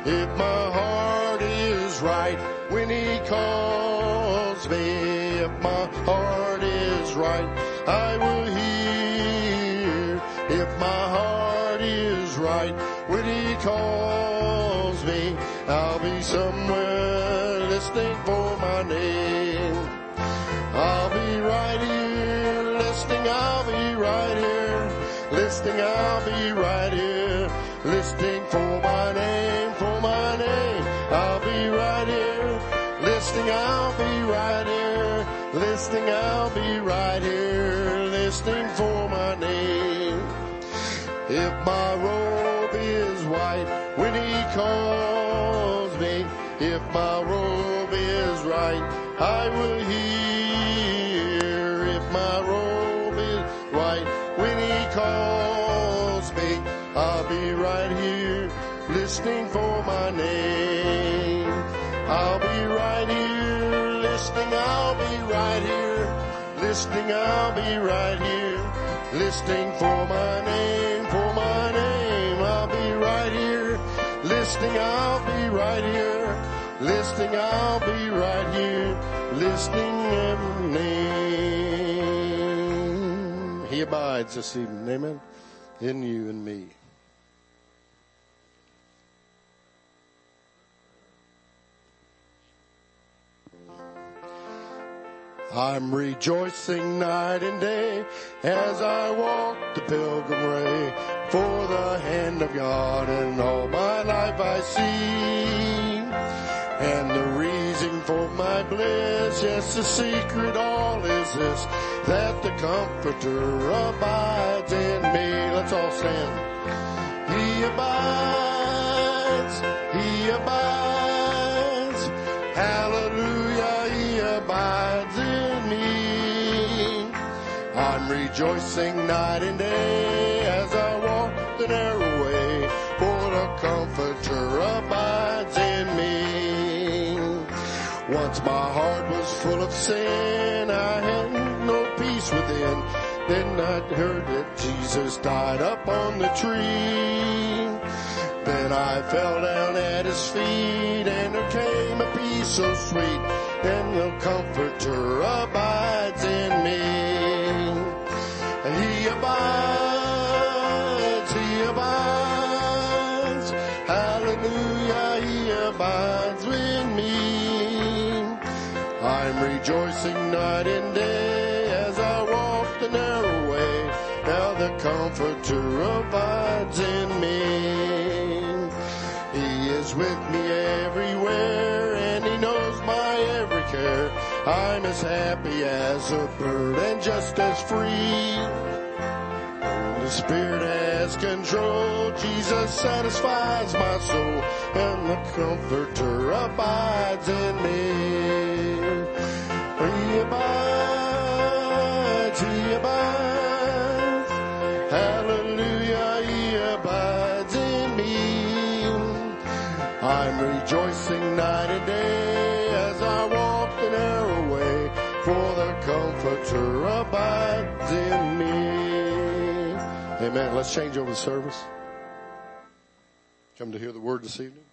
If my heart is right when he calls me, if my heart is right, I will hear. If my heart is right when he calls me, I'll be somewhere listening for my name. I'll be right here listening, I'll be right here listening, I'll be right here listening for my name, for my name. I'll be right here listening, I'll be right here listening, I'll be right here listening for my name. If my robe is white when he calls me, if my robe is right, I will hear. If my robe is white when he calls me, I'll be right here listening for my name. I'll be right here listening, I'll be right here listening, I'll be right here listening for my name, for my name. I'll be right here listening, I'll be right here listening, I'll be right here listening every name. He abides this evening, amen, in you and me. I'm rejoicing night and day as I walk the pilgrim way, for the hand of God in all my life I see. And the reason for my bliss, yes, the secret all is this, that the Comforter abides in me. Let's all stand. He abides, he abides, hallelujah, he abides in me. I'm rejoicing night and day as I walk the narrow way, for the Comforter abides in me. Once my heart was full of sin, I had no peace within. Then I heard that Jesus died up on the tree. Then I fell down at his feet, and there came a peace so sweet, and the Comforter abides in me. He abides, he abides, hallelujah, he abides with me. I'm rejoicing night and day as I walk the narrow way. Now the Comforter abides in me. He is with me everywhere, and he knows my every care. I'm as happy as a bird and just as free. The Spirit has control, Jesus satisfies my soul, and the Comforter abides in me. He abides, he abides, hallelujah, he abides in me. I'm rejoicing night and day as I walk the narrow way, for the Comforter abides in me. Amen. Let's change over the service. Come to hear the word this evening.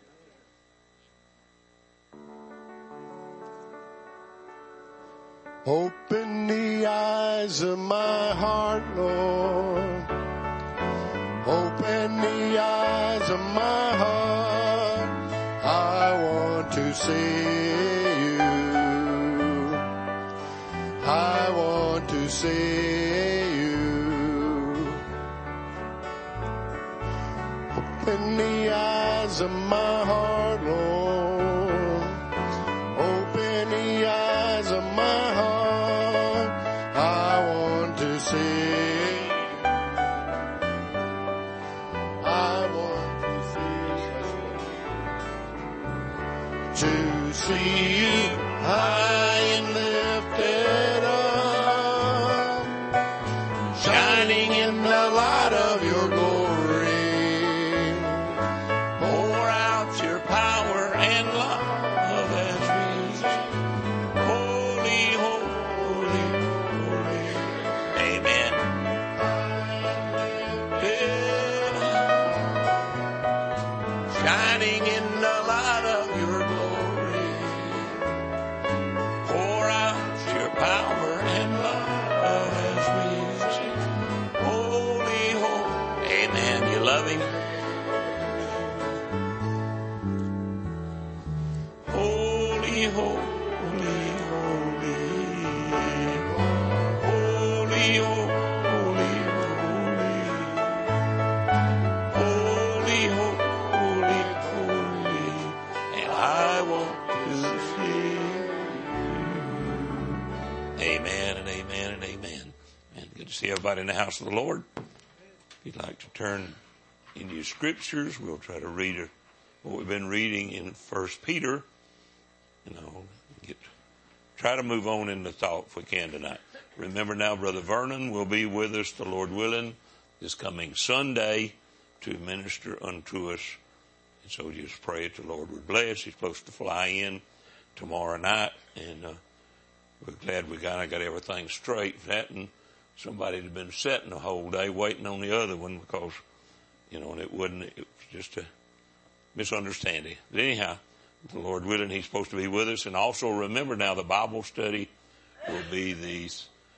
Open the eyes of my heart, Lord. Open the eyes of my heart. I want to see you. I want to see you. Open the eyes of my heart, Lord. Open the eyes of my heart. I want to see. I want to see you high and lifted up, shining in the light of your glory. Pour out your power and love as we sing. Holy, holy, holy. Amen. shining in the light of your glory. Pour out your power and love as we sing. Holy, holy. Amen. You love him? Holy, holy. See everybody in the house of the Lord. If you'd like to turn into your scriptures, we'll try to read what we've been reading in 1 Peter. Try to move on in the thought if we can tonight. Remember now, Brother Vernon will be with us, the Lord willing, this coming Sunday to minister unto us. And so just pray that the Lord would bless. He's supposed to fly in tomorrow night, and we're glad we got everything straight for that. And somebody had been sitting the whole day waiting on the other one because, and it was just a misunderstanding. But anyhow, the Lord willing, he's supposed to be with us. And also remember now, the Bible study will be the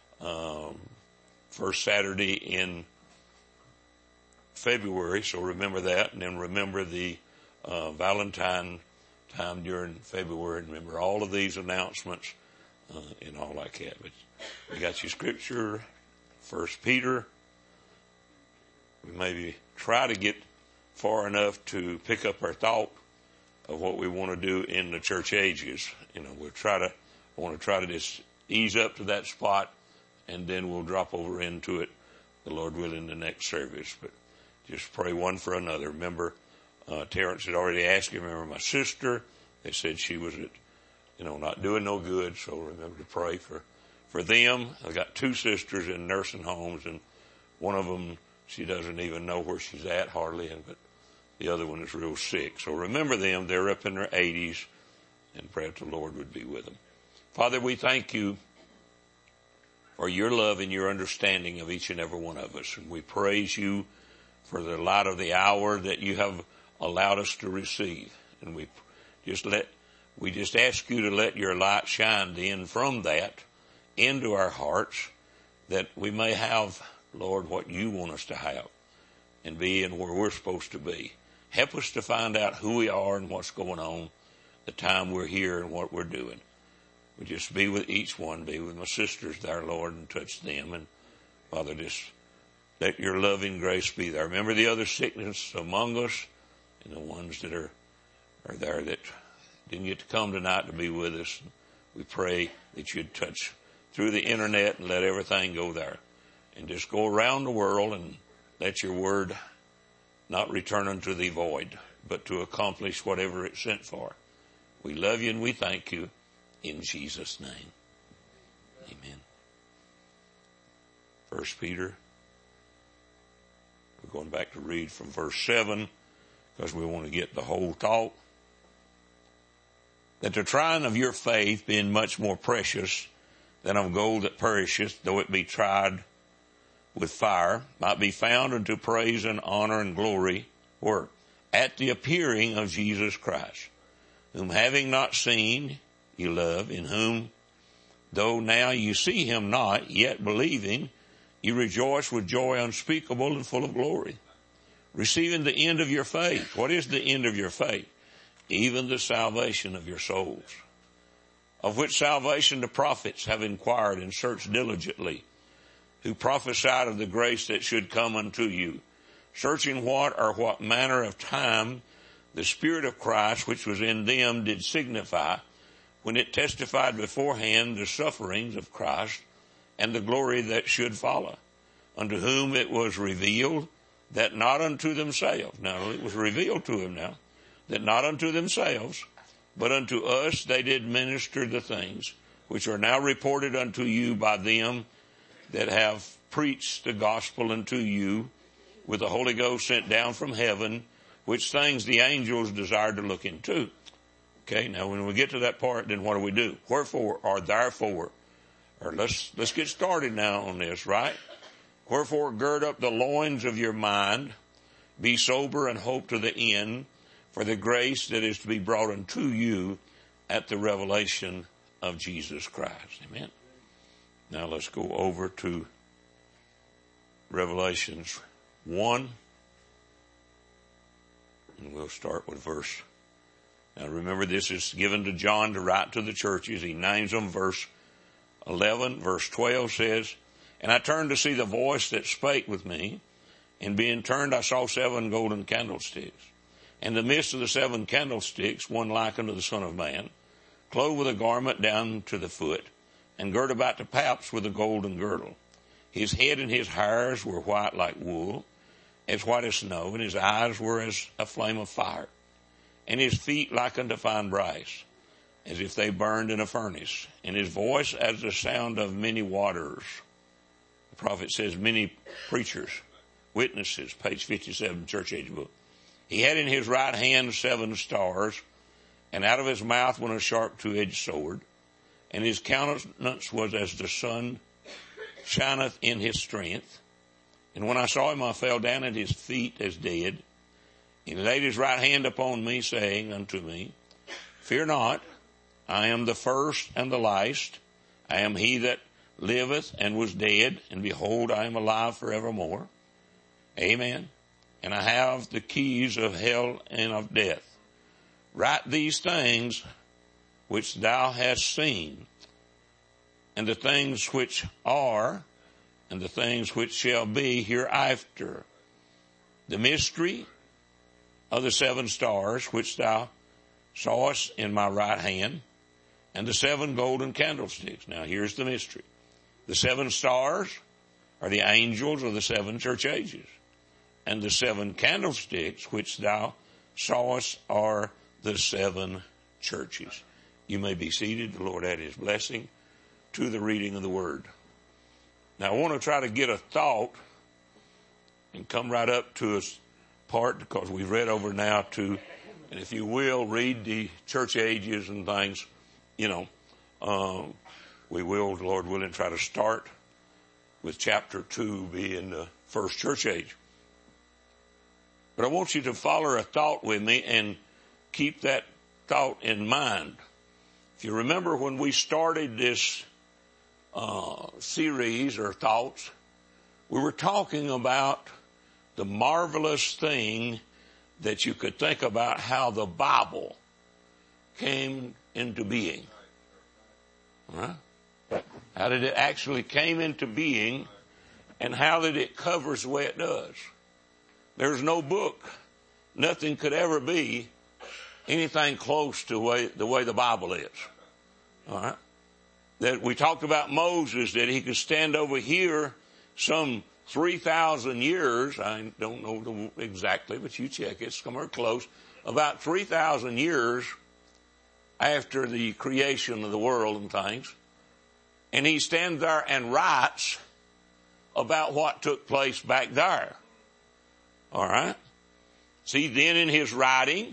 first Saturday in February. So remember that. And then remember the Valentine time during February. And remember all of these announcements and all like that. But we got your scripture. 1 Peter, we maybe try to get far enough to pick up our thought of what we want to do in the church ages. I want to try to just ease up to that spot, and then we'll drop over into it, the Lord willing, the next service. But just pray one for another. Remember, Terrence had already asked you. Remember my sister. They said she was not doing no good, so remember to pray for them. I've got two sisters in nursing homes, and one of them, she doesn't even know where she's at hardly, but the other one is real sick. So remember them. They're up in their 80s, and pray that the Lord would be with them. Father, we thank you for your love and your understanding of each and every one of us. And we praise you for the light of the hour that you have allowed us to receive. And we just ask you to let your light shine then from that into our hearts, that we may have, Lord, what you want us to have and be in where we're supposed to be. Help us to find out who we are and what's going on, the time we're here and what we're doing. We just be with each one, be with my sisters there, Lord, and touch them. And Father, just let your loving grace be there. Remember the other sickness among us and the ones that are there that didn't get to come tonight to be with us. We pray that you'd touch through the internet and let everything go there. And just go around the world and let your word not return unto thee void, but to accomplish whatever it's sent for. We love you and we thank you in Jesus' name. Amen. 1 Peter. We're going back to read from verse 7 because we want to get the whole thought. That the trying of your faith, being much more precious than of gold that perisheth, though it be tried with fire, might be found unto praise and honor and glory, or at the appearing of Jesus Christ, whom having not seen, you love, in whom, though now you see him not, yet believing, you rejoice with joy unspeakable and full of glory, receiving the end of your faith. What is the end of your faith? Even the salvation of your souls, of which salvation the prophets have inquired and searched diligently, who prophesied of the grace that should come unto you, searching what manner of time the Spirit of Christ which was in them did signify, when it testified beforehand the sufferings of Christ and the glory that should follow, unto whom it was revealed that not unto themselves, now it was revealed to him now, that not unto themselves, but unto us they did minister the things which are now reported unto you by them that have preached the gospel unto you with the Holy Ghost sent down from heaven, which things the angels desired to look into. Okay, now when we get to that part, then what do we do? Wherefore or therefore, or let's get started now on this, right? Wherefore gird up the loins of your mind, be sober and hope to the end. for the grace that is to be brought unto you at the revelation of Jesus Christ. Amen. Now let's go over to Revelations 1. And we'll start with verse. Now remember, this is given to John to write to the churches. He names them. Verse 11, verse 12 says, and I turned to see the voice that spake with me, and being turned I saw 7 golden candlesticks. And in the midst of the 7 candlesticks, one like unto the Son of Man, clothed with a garment down to the foot, and girt about the paps with a golden girdle. His head and his hairs were white like wool, as white as snow, and his eyes were as a flame of fire, and his feet like unto fine brass, as if they burned in a furnace, and his voice as the sound of many waters. The prophet says many preachers, witnesses, page 57, Church Age book. He had in his right hand 7 stars, and out of his mouth went a sharp 2-edged sword, and his countenance was as the sun shineth in his strength. And when I saw him, I fell down at his feet as dead. He laid his right hand upon me, saying unto me, fear not, I am the first and the last. I am he that liveth and was dead, and behold, I am alive forevermore. Amen. And I have the keys of hell and of death. Write these things which thou hast seen, and the things which are, and the things which shall be hereafter. The mystery of the 7 stars which thou sawest in my right hand, and the 7 golden candlesticks. Now here's the mystery. The 7 stars are the angels of the 7 church ages. And the 7 candlesticks which thou sawest are the 7 churches. You may be seated. The Lord add his blessing to the reading of the word. Now I want to try to get a thought and come right up to a part, because we've read over now to, and if you will, read the church ages and things, we will, the Lord willing, try to start with chapter 2 being the first church age. But I want you to follow a thought with me and keep that thought in mind. If you remember when we started this series or thoughts, we were talking about the marvelous thing that you could think about how the Bible came into being. Right? How did it actually came into being, and how did it covers the way it does? There's no book, nothing could ever be anything close to the way the Bible is. All right? That we talked about Moses, that he could stand over here some 3,000 years. I don't know exactly, but you check it, somewhere close. About 3,000 years after the creation of the world and things. And he stands there and writes about what took place back there. All right? See, then in his writing,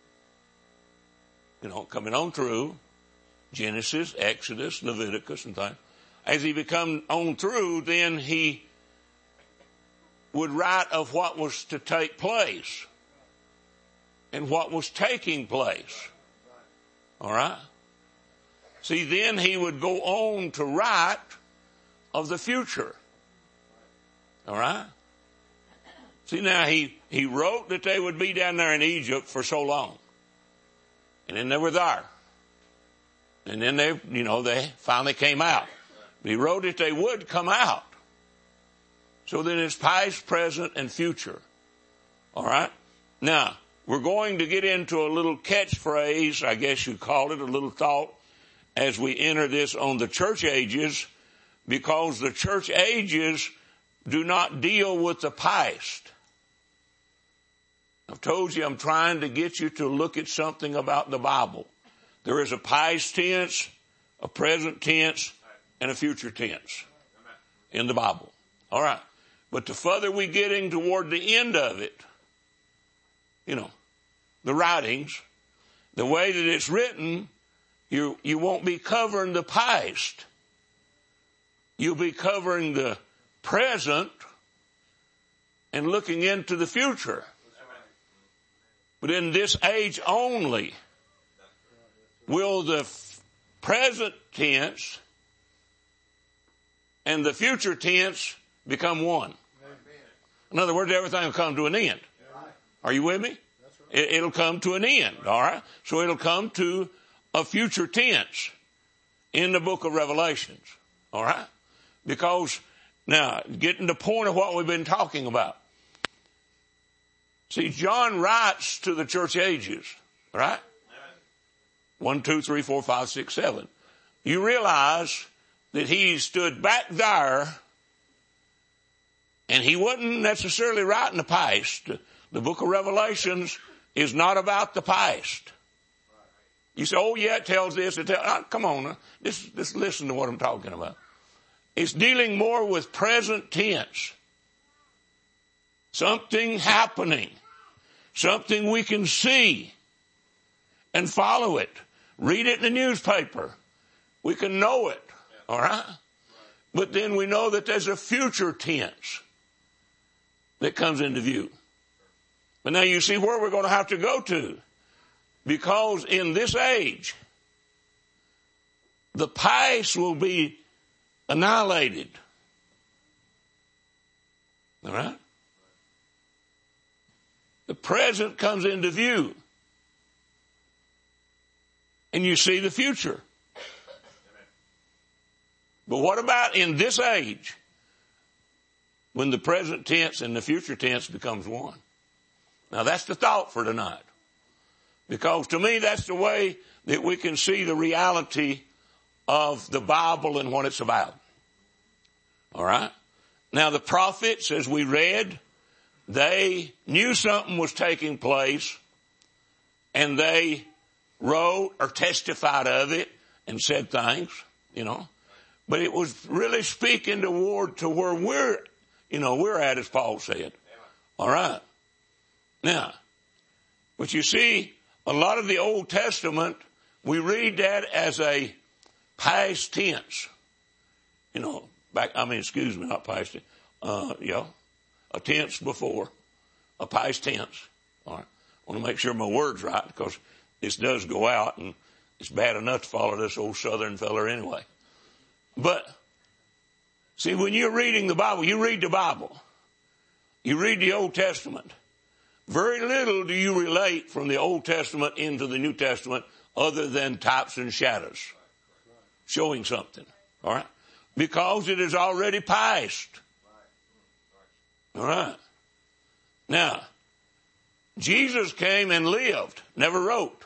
coming on through Genesis, Exodus, Leviticus and things, as he become on through, then he would write of what was to take place and what was taking place. All right? See, then he would go on to write of the future. All right? See, now he wrote that they would be down there in Egypt for so long. And then they were there. And then they finally came out. But he wrote that they would come out. So then it's past, present, and future. All right? Now, we're going to get into a little catchphrase, I guess you call it, a little thought, as we enter this on the church ages, because the church ages do not deal with the past. I've told you I'm trying to get you to look at something about the Bible. There is a past tense, a present tense, and a future tense in the Bible. All right. But the further we get in toward the end of it, the writings, the way that it's written, you won't be covering the past. You'll be covering the present and looking into the future. But in this age only will the present tense and the future tense become one. In other words, everything will come to an end. Are you with me? It'll come to an end, all right? So it'll come to a future tense in the book of Revelations, all right? Because, now, getting to the point of what we've been talking about. See, John writes to the church ages, right? 1, 2, 3, 4, 5, 6, 7. You realize that he stood back there and he wasn't necessarily writing the past. The book of Revelations is not about the past. You say, oh yeah, it tells this. Come on, just listen to what I'm talking about. It's dealing more with present tense. Something happening. Something we can see and follow it. Read it in the newspaper. We can know it. All right? But then we know that there's a future tense that comes into view. But now you see where we're going to have to go to. Because in this age, the past will be annihilated. All right? The present comes into view. And you see the future. But what about in this age, when the present tense and the future tense becomes one? Now that's the thought for tonight. Because to me, that's the way that we can see the reality of the Bible and what it's about. All right? Now the prophets, as we read, they knew something was taking place and they wrote or testified of it and said things, you know. But it was really speaking toward to where we're at, as Paul said. All right. Now, but you see, a lot of the Old Testament, we read that as a past tense. You know, not past tense. A tense before, a past tense. All right. I want to make sure my word's right because this does go out and it's bad enough to follow this old Southern feller anyway. But, see, when you're reading the Bible, you read the Bible. You read the Old Testament. Very little do you relate from the Old Testament into the New Testament other than types and shadows. Showing something. All right? Because it is already past. All right. Now, Jesus came and lived, never wrote.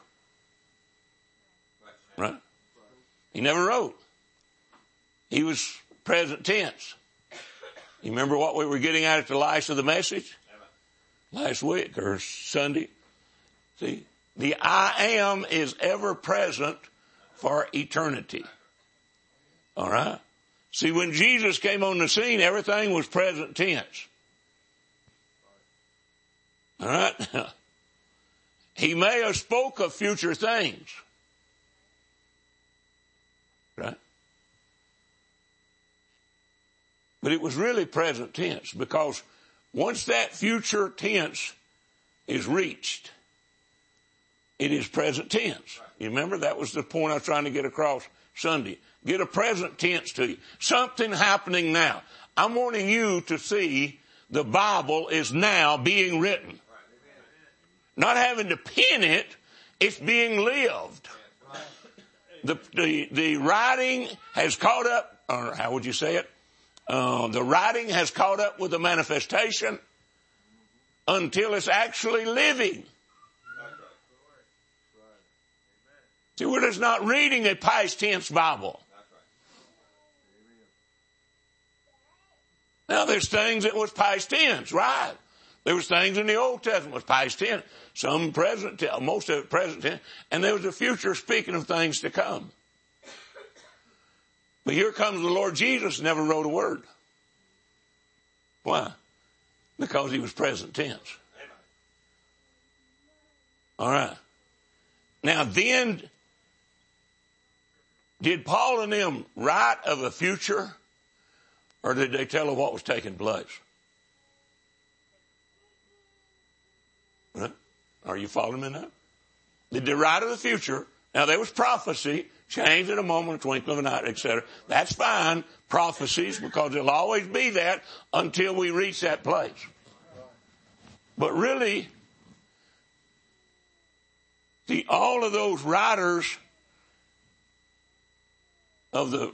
Right? He never wrote. He was present tense. You remember what we were getting at the last of the message? Last week or Sunday. See, the I am is ever present for eternity. All right? See, when Jesus came on the scene, everything was present tense. All right? He may have spoke of future things. Right? But it was really present tense because once that future tense is reached, it is present tense. You remember that was the point I was trying to get across Sunday. Get a present tense to you. Something happening now. I'm wanting you to see the Bible is now being written. Not having to pen it, it's being lived. The writing has caught up, or how would you say it? The writing has caught up with the manifestation until it's actually living. See, we're just not reading a past tense Bible. Now there's things that was past tense, right? There was things in the Old Testament was past tense, some present tense, most of it present tense, and there was a future speaking of things to come. But here comes the Lord Jesus, never wrote a word. Why? Because he was present tense. All right. Now then, did Paul and them write of a future, or did they tell of what was taking place? Right? Are you following me now? Did they write of the future? Now there was prophecy, changed in a moment, a twinkling of an eye, etc. That's fine, prophecies, because there'll always be that until we reach that place. But really, see, all of those writers of the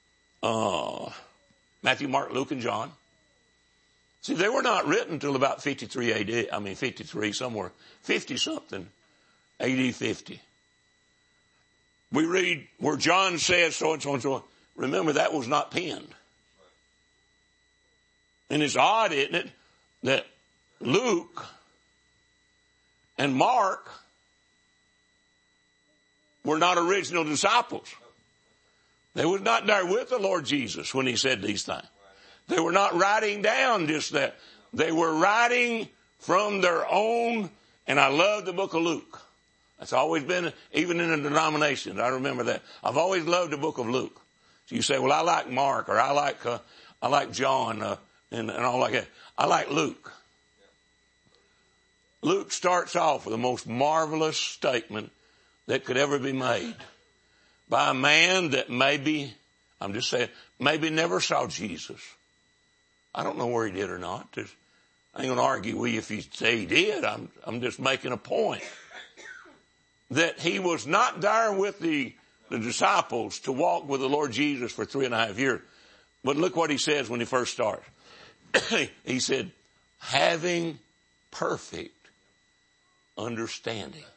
Matthew, Mark, Luke, and John, see, they were not written until about 53 AD, 53 somewhere, 50-something, AD 50. We read where John says so and so and so on. Remember, that was not penned. And it's odd, isn't it, that Luke and Mark were not original disciples. They were not there with the Lord Jesus when he said these things. They were not writing down just that. They were writing from their own, and I love the book of Luke. That's always been, even in the denominations, I remember that. I've always loved the book of Luke. So you say, well, I like Mark, or I like John, and all like that. I like Luke. Luke starts off with the most marvelous statement that could ever be made by a man that maybe never saw Jesus. I don't know where he did or not. I ain't going to argue with you if you say he did. I'm just making a point that he was not there with the disciples to walk with the Lord Jesus for 3.5 years. But look what he says when he first starts. He said, having perfect understanding.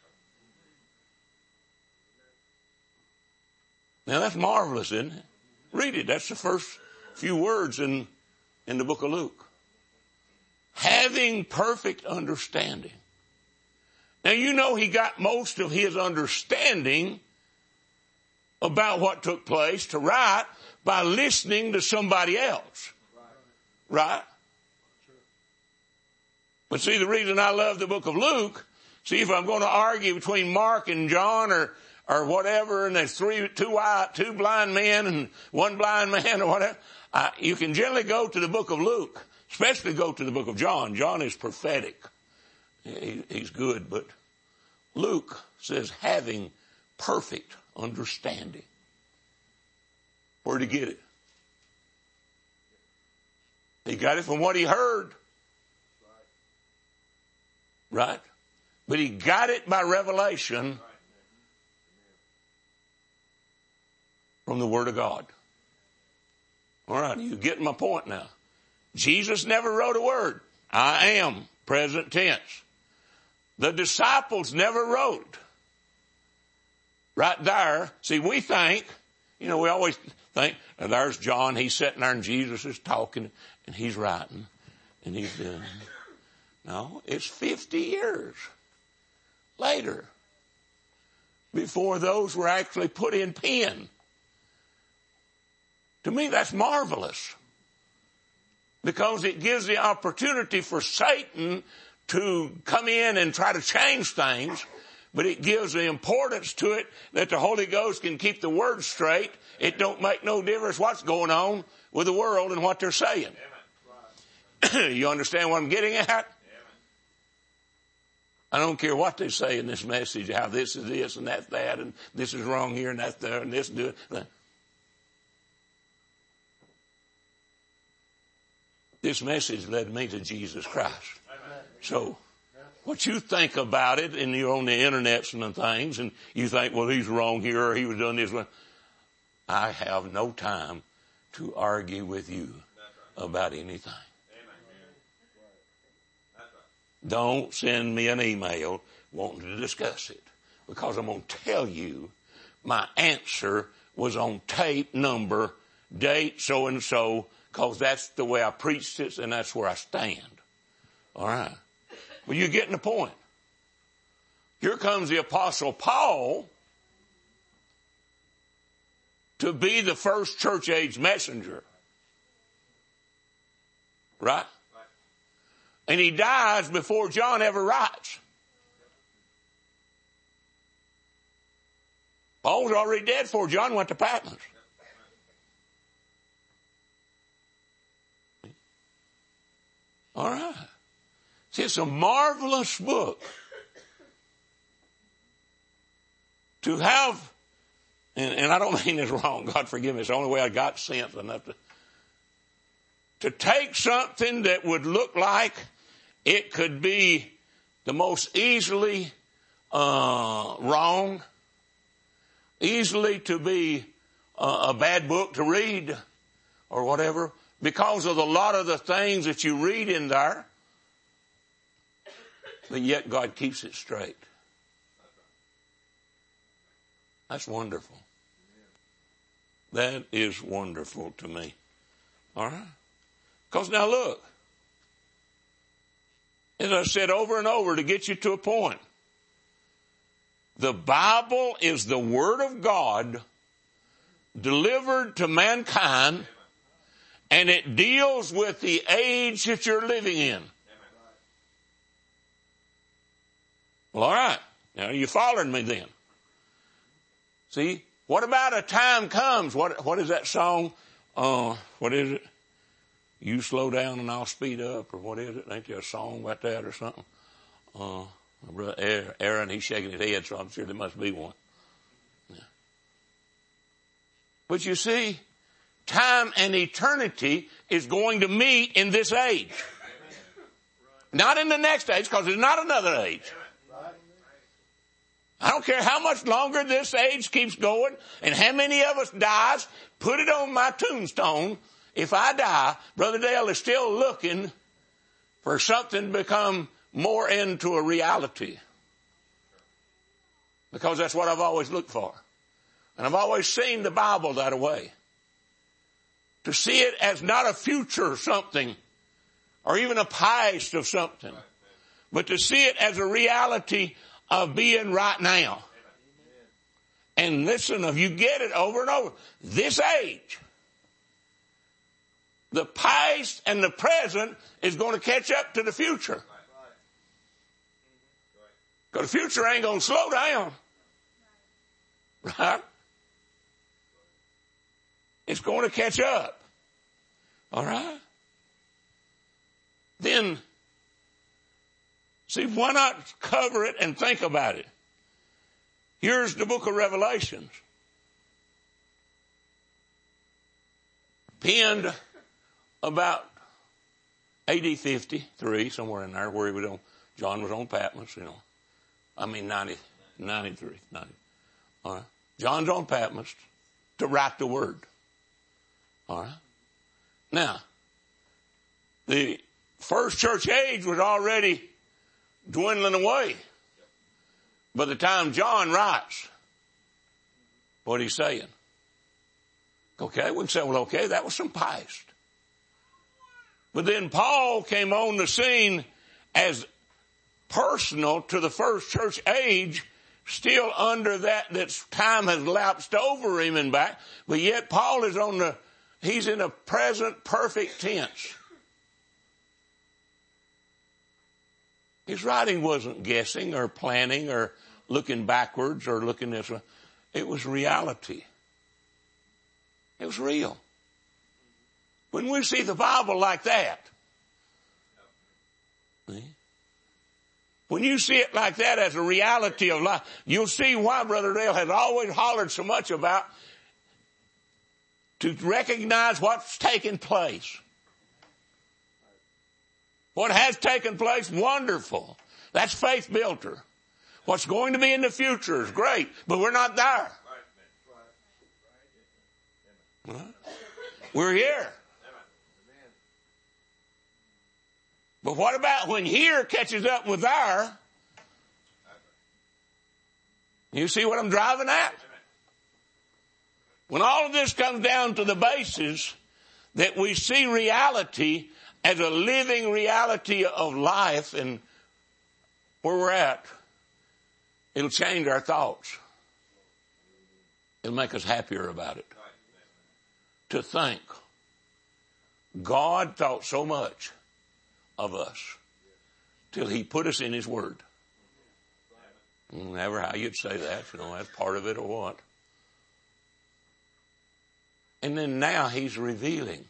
Now that's marvelous, isn't it? Read it. That's the first few words in the book of Luke. Having perfect understanding. Now you know he got most of his understanding about what took place to write by listening to somebody else. Right? But see, the reason I love the book of Luke, see, if I'm going to argue between Mark and John or whatever, and there's two blind men and one blind man or whatever, you can generally go to the book of Luke, especially go to the book of John. John is prophetic. He's good, but Luke says having perfect understanding. Where'd he get it? He got it from what he heard. Right? But he got it by revelation from the Word of God. All right, you get my point now. Jesus never wrote a word. I am, present tense. The disciples never wrote. Right there, see, we think, we always think, there's John, he's sitting there and Jesus is talking and he's writing and he's doing. No, it's 50 years later before those were actually put in pen. To me, that's marvelous because it gives the opportunity for Satan to come in and try to change things, but it gives the importance to it that the Holy Ghost can keep the word straight. It don't make no difference what's going on with the world and what they're saying. You understand what I'm getting at? I don't care what they say in this message, how this is this and that's that, and this is wrong here and that's there and this and that. This message led me to Jesus Christ. So what you think about it, and you're on the internets and things, and you think, well, he's wrong here or he was doing this. I have no time to argue with you about anything. Don't send me an email wanting to discuss it, because I'm going to tell you my answer was on tape, number, date, so and so, because that's the way I preached it and that's where I stand. All right. Well, you're getting the point. Here comes the Apostle Paul to be the first church age messenger. Right? And he dies before John ever writes. Paul was already dead before John went to Patmos. All right. See, it's a marvelous book to have, and I don't mean this wrong, God forgive me, it's the only way I got sense enough to take something that would look like it could be the most easily wrong, easily to be a bad book to read or whatever, because of a lot of the things that you read in there, but yet God keeps it straight. That's wonderful. That is wonderful to me. All right? Because now look, as I said over and over to get you to a point, the Bible is the Word of God delivered to mankind, and it deals with the age that you're living in. Well, all right. Now, you following me then? See, what about a time comes? What is that song? What is it? You slow down and I'll speed up, or what is it? Ain't there a song about that or something? My brother Aaron, he's shaking his head, so I'm sure there must be one. Yeah. But you see, time and eternity is going to meet in this age. Not in the next age, because there's not another age. I don't care how much longer this age keeps going and how many of us dies, put it on my tombstone. If I die, Brother Dale is still looking for something to become more into a reality. Because that's what I've always looked for. And I've always seen the Bible that way. To see it as not a future something or even a past of something, but to see it as a reality of being right now. And listen, if you get it over and over, this age, the past and the present is going to catch up to the future. Because the future ain't going to slow down. Right? It's going to catch up. All right? Then, see, why not cover it and think about it? Here's the book of Revelations. Penned about AD 53, somewhere in there, where he was on, John was on Patmos, 93. All right. John's on Patmos to write the word. All right. Now, the first church age was already dwindling away by the time John writes what he's saying. Okay, we can say, well, okay, that was some past. But then Paul came on the scene as personal to the first church age, still under that time has lapsed over him and back, but yet Paul is he's in a present perfect tense. His writing wasn't guessing or planning or looking backwards or looking this way. It was reality. It was real. When we see the Bible like that, when you see it like that as a reality of life, you'll see why Brother Dale has always hollered so much about to recognize what's taking place. What has taken place, wonderful. That's faith builder. What's going to be in the future is great, but we're not there. We're here. But what about when here catches up with there? You see what I'm driving at? When all of this comes down to the basis that we see reality as a living reality of life and where we're at, it'll change our thoughts. It'll make us happier about it. To think God thought so much of us till he put us in his word. Never how you'd say that, that's part of it or what. And then now he's revealing.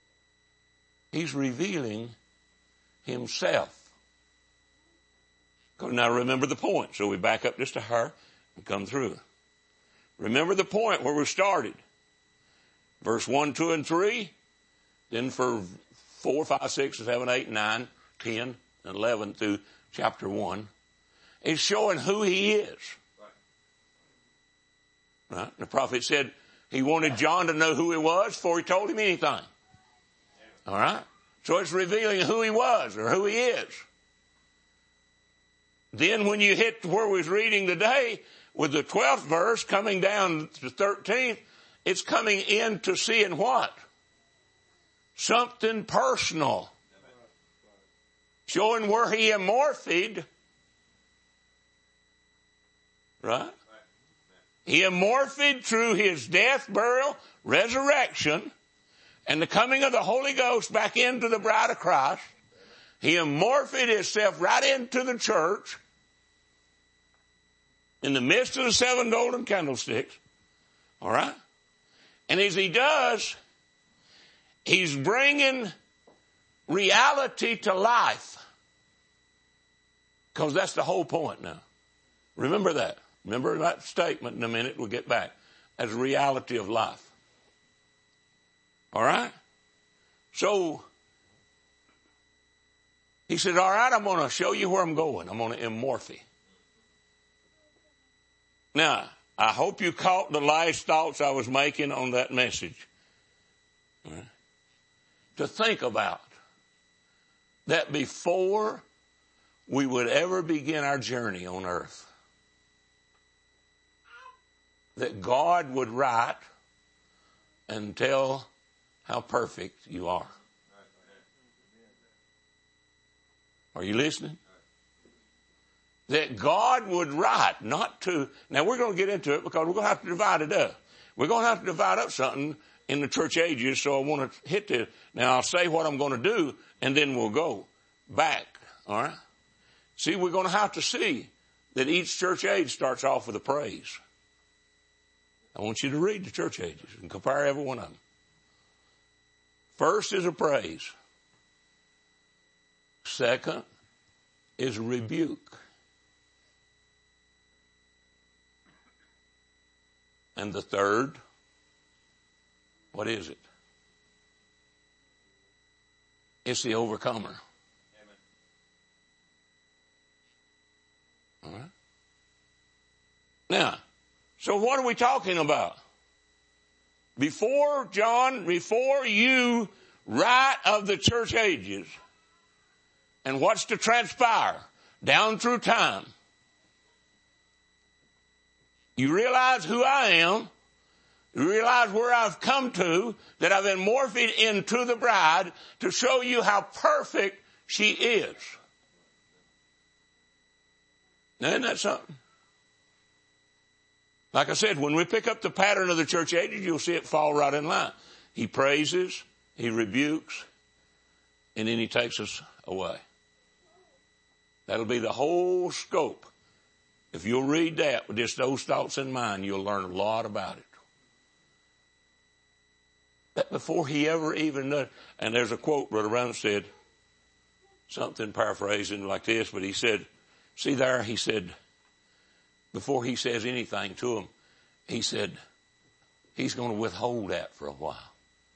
He's revealing himself Now remember the point. So we back up just a hair and come through. Remember the point where we started. Verse 1, 2, and 3. Then for 4, 5, 6, 7, 8, 9, 10, and 11 through chapter 1. It's showing who he is. Right? The prophet said he wanted John to know who he was before he told him anything. All right? So it's revealing who he was or who he is. Then when you hit where we was reading today with the 12th verse coming down to 13th, it's coming into seeing what? Something personal. Showing where he amorphed. Right? He amorphed through his death, burial, resurrection, and the coming of the Holy Ghost back into the bride of Christ. He amorphed himself right into the church in the midst of the 7 golden candlesticks. All right? And as he does, he's bringing reality to life. Because that's the whole point now. Remember that. Remember that statement in a minute. We'll get back. As a reality of life. All right? So, he said, all right, I'm going to show you where I'm going. I'm going to amorphe. Now, I hope you caught the last thoughts I was making on that message. All right? To think about that before we would ever begin our journey on earth, that God would write and tell how perfect you are. Are you listening? That God would write, not to, now we're going to get into it because we're going to have to divide it up. We're going to have to divide up something in the church ages, so I want to hit this. Now I'll say what I'm going to do, and then we'll go back. All right? See, we're going to have to see that each church age starts off with a praise. I want you to read the church ages and compare every one of them. First is a praise. Second is a rebuke. And the third, what is it? It's the overcomer. All right? Now, so what are we talking about? Before you write of the church ages and what's to transpire down through time, you realize who I am. You realize where I've come to, that I've been morphed into the bride to show you how perfect she is. Now, isn't that something? Like I said, when we pick up the pattern of the church ages, you'll see it fall right in line. He praises, he rebukes, and then he takes us away. That'll be the whole scope. If you'll read that with just those thoughts in mind, you'll learn a lot about it. That before he ever even knew, and there's a quote Brother Brown said, something paraphrasing like this, but he said, see there, he said, before he says anything to him, he said, he's going to withhold that for a while.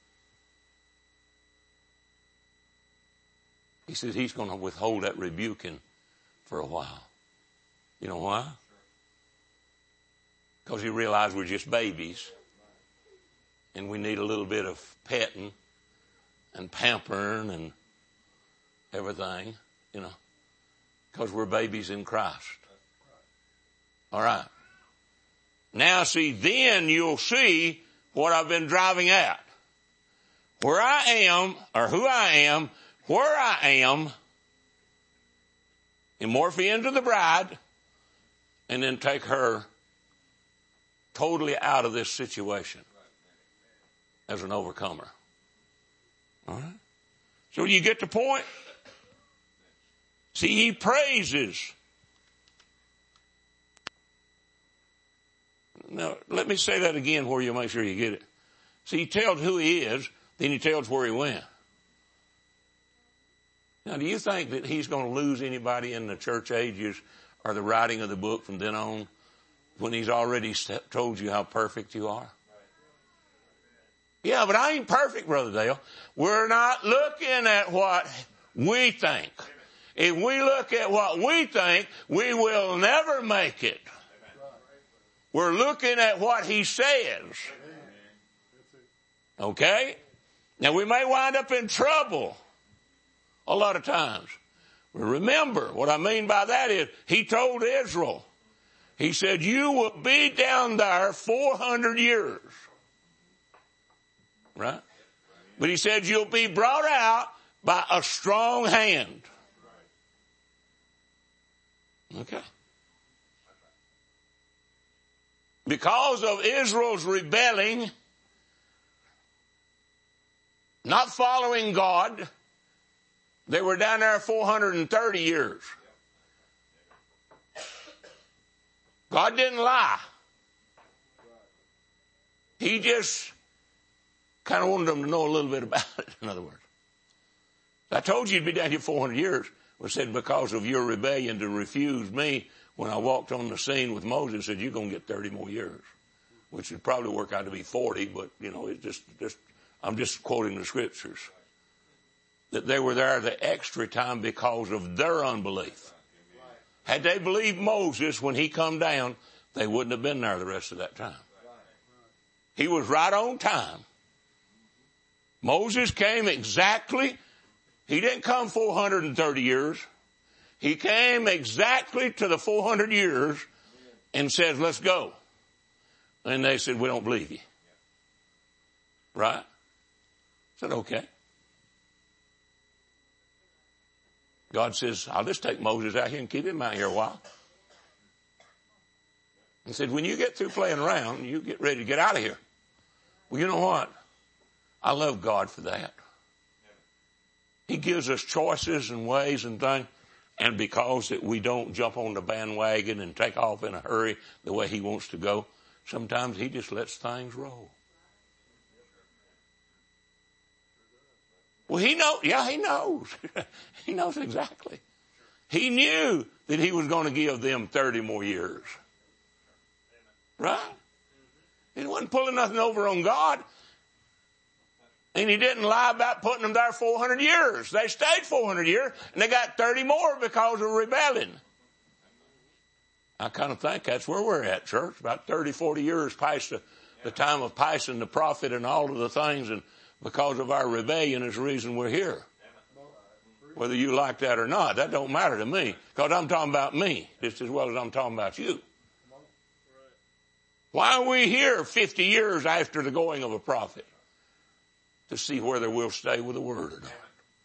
He said he's going to withhold that rebuking for a while. You know why? Because he realized we're just babies and we need a little bit of petting and pampering and everything, you know, because we're babies in Christ. All right. Now see, then you'll see what I've been driving at. Where I am, or who I am, where I am, morph into the bride, and then take her totally out of this situation as an overcomer. All right? So you get the point? See, he praises. Now, let me say that again where you'll make sure you get it. See, he tells who he is, then he tells where he went. Now, do you think that he's going to lose anybody in the church ages or the writing of the book from then on when he's already told you how perfect you are? Yeah, but I ain't perfect, Brother Dale. We're not looking at what we think. If we look at what we think, we will never make it. We're looking at what he says. Okay? Now, we may wind up in trouble a lot of times. But remember, what I mean by that is, he told Israel, he said, you will be down there 400 years. Right? But he said, you'll be brought out by a strong hand. Okay. Because of Israel's rebelling, not following God, they were down there 430 years. God didn't lie. He just kind of wanted them to know a little bit about it, in other words. I told you you'd be down here 400 years. Well, said because of your rebellion to refuse me when I walked on the scene with Moses, said you're going to get 30 more years, which would probably work out to be 40, but it's just I'm just quoting the scriptures. That they were there the extra time because of their unbelief. Had they believed Moses when he come down, they wouldn't have been there the rest of that time. He was right on time. Moses came exactly. He didn't come 430 years. He came exactly to the 400 years and says, let's go. And they said, we don't believe you. Right? I said, okay. God says, I'll just take Moses out here and keep him out here a while. He said, when you get through playing around, you get ready to get out of here. Well, you know what? I love God for that. He gives us choices and ways and things. And because that we don't jump on the bandwagon and take off in a hurry the way he wants to go, sometimes he just lets things roll. Well, he knows. Yeah, he knows. He knows exactly. He knew that he was going to give them 30 more years. Right? He wasn't pulling nothing over on God. And he didn't lie about putting them there 400 years. They stayed 400 years, and they got 30 more because of rebelling. I kind of think that's where we're at, church. About 30, 40 years past the time of passing the prophet and all of the things, and because of our rebellion is the reason we're here. Whether you like that or not, that don't matter to me, because I'm talking about me just as well as I'm talking about you. Why are we here 50 years after the going of a prophet? To see whether we'll stay with the word or not.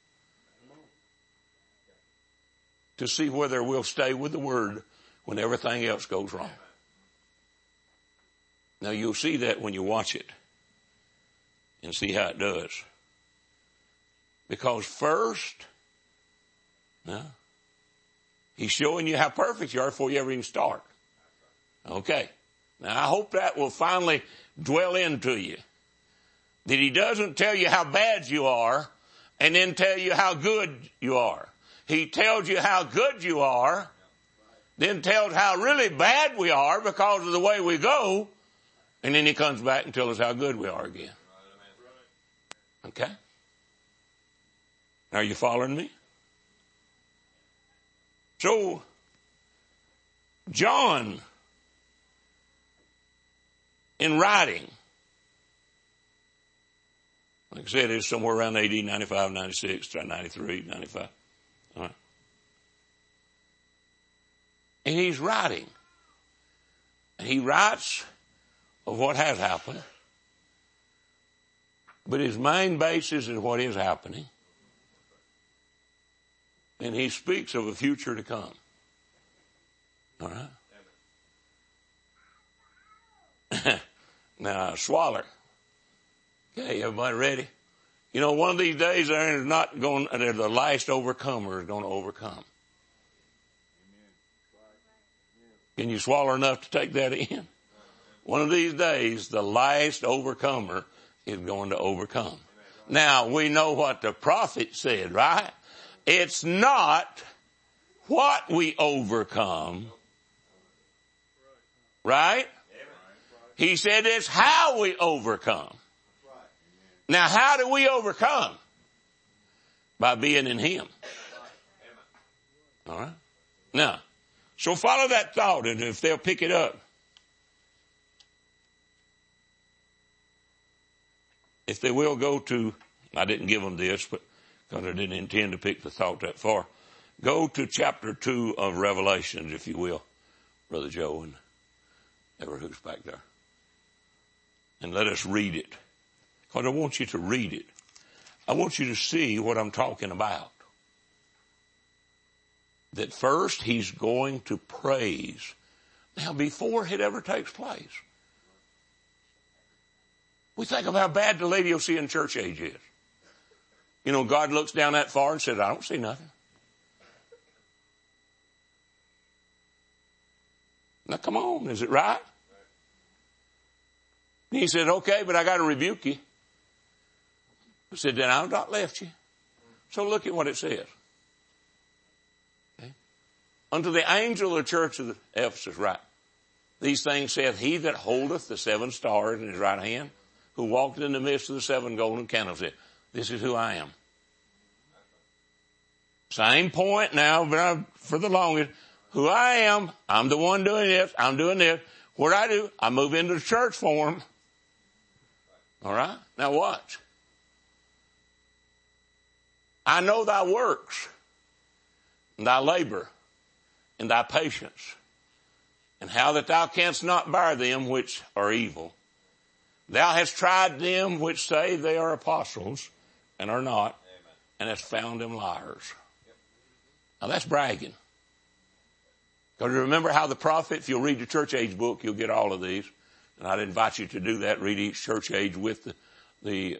To see whether we'll stay with the word when everything else goes wrong. Now you'll see that when you watch it and see how it does. Because first, he's showing you how perfect you are before you ever even start. Okay. Now I hope that will finally dwell into you. That he doesn't tell you how bad you are and then tell you how good you are. He tells you how good you are, then tells how really bad we are because of the way we go, and then he comes back and tells us how good we are again. Okay? Are you following me? So, John, in writing, like I said, it's somewhere around AD 95, 96, 93, 95. All right. And he's writing. And he writes of what has happened. But his main basis is what is happening. And he speaks of a future to come. All right. Now, Swaller. Okay, everybody ready? You know, one of these days there is not going, the last overcomer is going to overcome. Can you swallow enough to take that in? One of these days, the last overcomer is going to overcome. Now, we know what the prophet said, right? It's not what we overcome. Right? He said it's how we overcome. Now, how do we overcome? By being in Him. All right? Now, so follow that thought, and if they'll pick it up. If they will go to, I didn't give them this, but because I didn't intend to pick the thought that far. Go to chapter 2 of Revelation, if you will, Brother Joe and ever who's back there. And let us read it. Because I want you to read it. I want you to see what I'm talking about. That first He's going to praise. Now, before it ever takes place, we think of how bad the Laodicean church age is. You know, God looks down that far and says, I don't see nothing. Now, come on, is it right? And He said, okay, but I got to rebuke you. He said, then I've not left you. So look at what it says. Okay. Unto the angel of the church of Ephesus, right? These things saith He that holdeth the 7 stars in His right hand, who walked in the midst of the 7 golden candlesticks. This is who I am. Same point now, but for the longest. Who I am, I'm the one doing this, I'm doing this. What I do, I move into the church form. All right? Now watch. I know thy works, and thy labor, and thy patience, and how that thou canst not bear them which are evil. Thou hast tried them which say they are apostles, and are not, and hast found them liars. Now that's bragging. Because remember how the prophet, if you'll read the church age book, you'll get all of these. And I'd invite you to do that, read each church age with the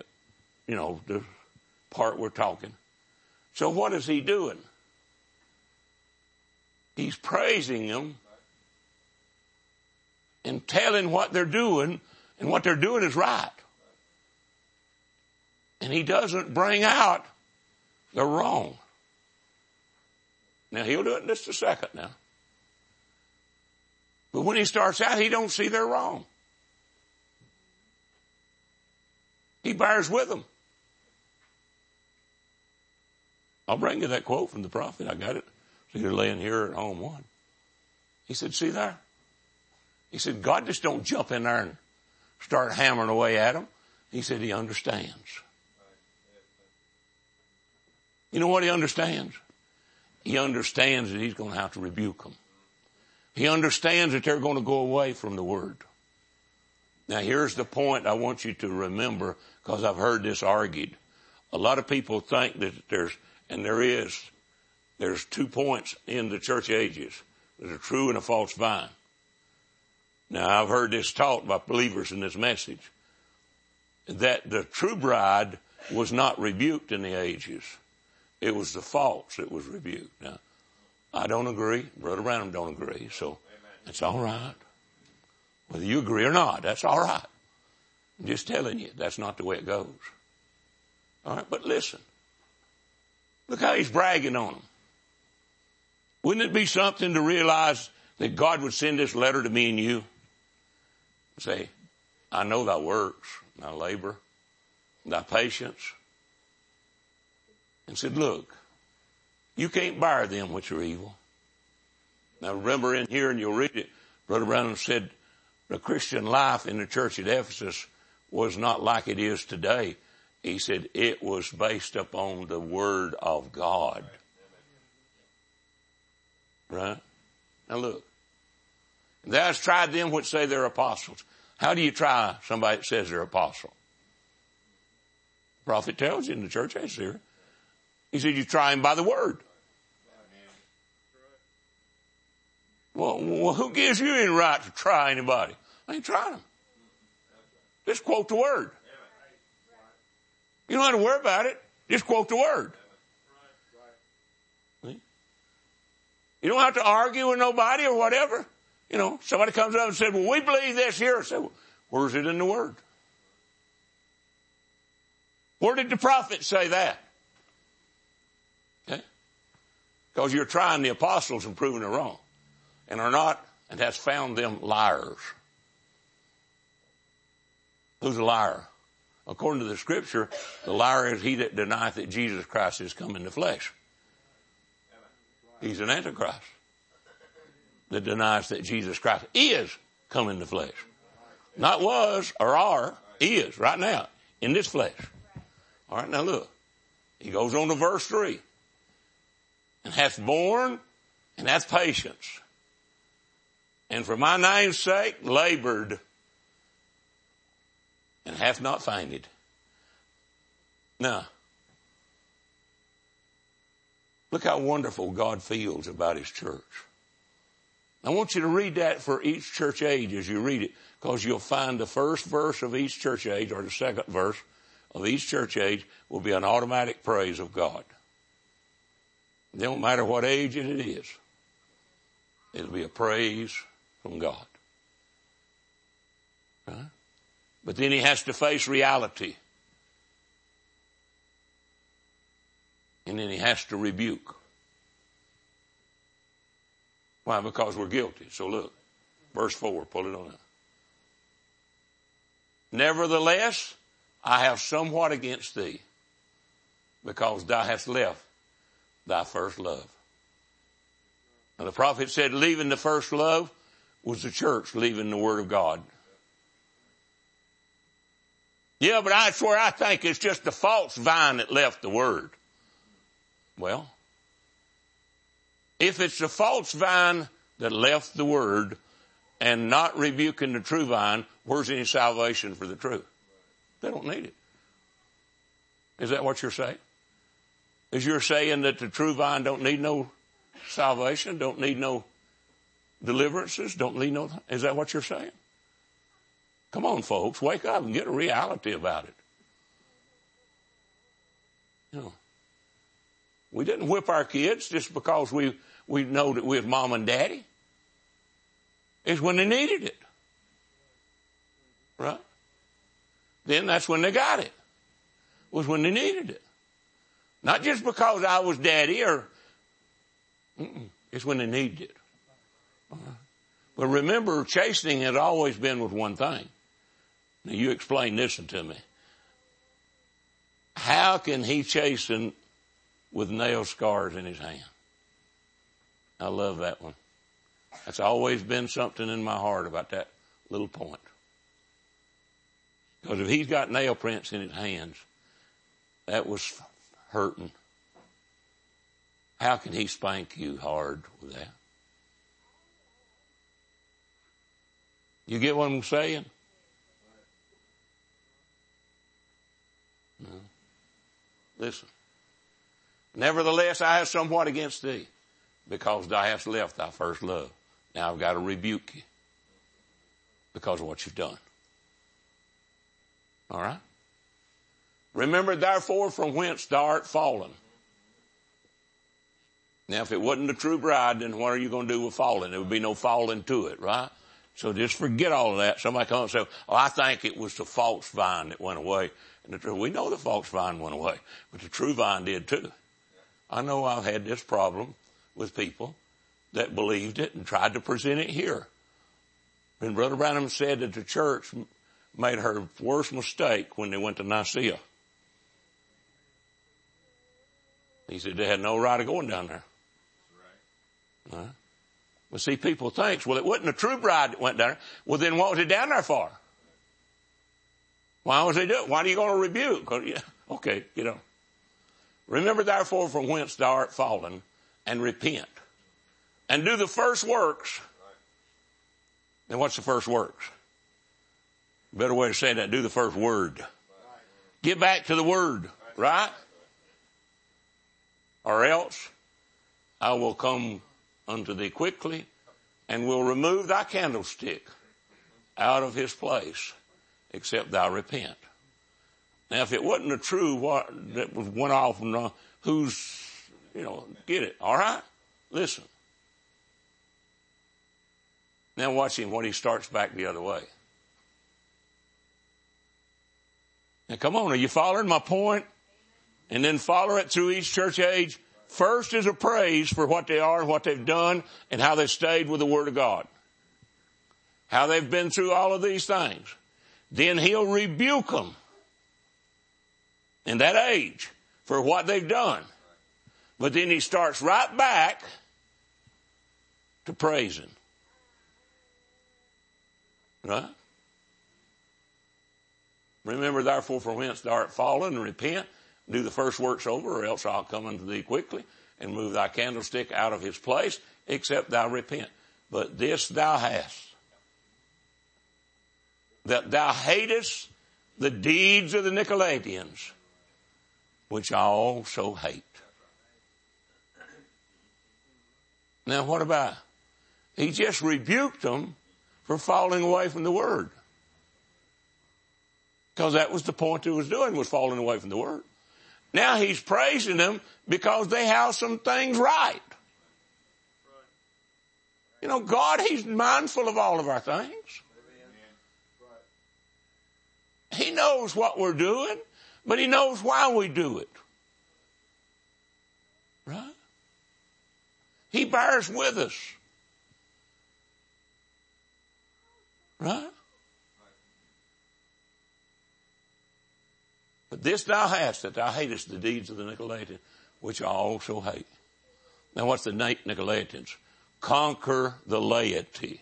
part we're talking. So what is he doing? He's praising them and telling what they're doing, and what they're doing is right. And he doesn't bring out the wrong. Now he'll do it in just a second now. But when he starts out, he don't see they're wrong. He bears with them. I'll bring you that quote from the prophet. I got it. So you're laying here at home one. He said, see there? He said, God just don't jump in there and start hammering away at them. He said he understands. You know what he understands? He understands that he's going to have to rebuke them. He understands that they're going to go away from the word. Now here's the point I want you to remember, because I've heard this argued. A lot of people think that there's 2 points in the church ages. There's a true and a false vine. Now I've heard this taught by believers in this message, that the true bride was not rebuked in the ages. It was the false that was rebuked. Now, I don't agree. Brother Branham don't agree. So it's all right. Whether you agree or not, that's all right. I'm just telling you, that's not the way it goes. All right, but listen. Look how he's bragging on them. Wouldn't it be something to realize that God would send this letter to me and you? And say, I know thy works, thy labor, thy patience. And said, look, you can't bear them which are evil. Now remember in here, and you'll read it, Brother Branham said the Christian life in the church at Ephesus was not like it is today. He said it was based upon the Word of God. Right? Now look. Thou hast tried them which say they're apostles. How do you try somebody that says they're apostle? The prophet tells you in the church age here. He said you try him by the word. Well, who gives you any right to try anybody? I ain't trying them. Just quote the word. You don't have to worry about it. Just quote the word. You don't have to argue with nobody or whatever. You know, somebody comes up and said, well, we believe this here. I said, well, where's it in the word? Where did the prophet say that? Okay. Because you're trying the apostles and proving them wrong. And are not, and has found them liars. Who's a liar? According to the scripture, the liar is he that denieth that Jesus Christ is come in the flesh. He's an antichrist that denies that Jesus Christ is come in the flesh. Not was or are, is right now in this flesh. All right, now look. He goes on to verse 3. And hath borne and hath patience. And for my name's sake labored and hath not fainted. Now, look how wonderful God feels about his church. I want you to read that for each church age as you read it, because you'll find the first verse of each church age or the second verse of each church age will be an automatic praise of God. It don't matter what age it is. It'll be a praise from God. Right? But then he has to face reality. And then he has to rebuke. Why? Because we're guilty. So look, verse 4, pull it on up. Nevertheless, I have somewhat against thee, because thou hast left thy first love. Now the prophet said leaving the first love was the church leaving the word of God. Yeah, but that's where I think it's just the false vine that left the word. Well, if it's the false vine that left the word and not rebuking the true vine, where's any salvation for the true? They don't need it. Is that what you're saying? Is you're saying that the true vine don't need no salvation, don't need no deliverances, don't need no, is that what you're saying? Come on, folks, wake up and get a reality about it. You know, we didn't whip our kids just because we know that we're mom and daddy. It's when they needed it. Right? Then that's when they got it. Was when they needed it. Not just because I was daddy or, it's when they needed it. But remember, chastening has always been with one thing. Now you explain this to me. How can he chasten with nail scars in his hand? I love that one. That's always been something in my heart about that little point. Because if he's got nail prints in his hands, that was hurting. How can he spank you hard with that? You get what I'm saying? No. Listen. Nevertheless, I have somewhat against thee, because thou hast left thy first love. Now I've got to rebuke you because of what you've done. All right? Remember, therefore, from whence thou art fallen. Now, if it wasn't the true bride, then what are you going to do with falling? There would be no falling to it, right? So just forget all of that. Somebody comes and says, oh, I think it was the false vine that went away. And we know the false vine went away, but the true vine did too. I know I've had this problem with people that believed it and tried to present it here. And Brother Branham said that the church made her worst mistake when they went to Nicaea. He said they had no right of going down there. Right. Well, see, people think, well, it wasn't the true bride that went down there. Well, then what was it down there for? Why was they doing it? Why are you going to rebuke? Okay, you know. Remember, therefore, from whence thou art fallen, and repent. And do the first works. Now, what's the first works? Better way to say that, do the first word. Get back to the word, right? Or else I will come unto thee quickly and will remove thy candlestick out of his place, except thou repent. Now, if it wasn't a true what that went off and who's, get it. All right? Listen. Now watch him when he starts back the other way. Now come on, are you following my point? And then follow it through each church age. First is a praise for what they are and what they've done and how they've stayed with the Word of God. How they've been through all of these things. Then he'll rebuke them in that age for what they've done. But then he starts right back to praising. Right? Remember therefore from whence thou art fallen, and repent, do the first works over, or else I'll come unto thee quickly, and move thy candlestick out of his place, except thou repent. But this thou hast, that thou hatest the deeds of the Nicolaitans, which I also hate. Now what about? He just rebuked them for falling away from the Word. Because that was the point he was doing, was falling away from the Word. Now he's praising them because they have some things right. You know, God, he's mindful of all of our things. He knows what we're doing, but he knows why we do it. Right? He bears with us. Right? But this thou hast, that thou hatest the deeds of the Nicolaitans, which I also hate. Now what's the Nicolaitans? Conquer the laity.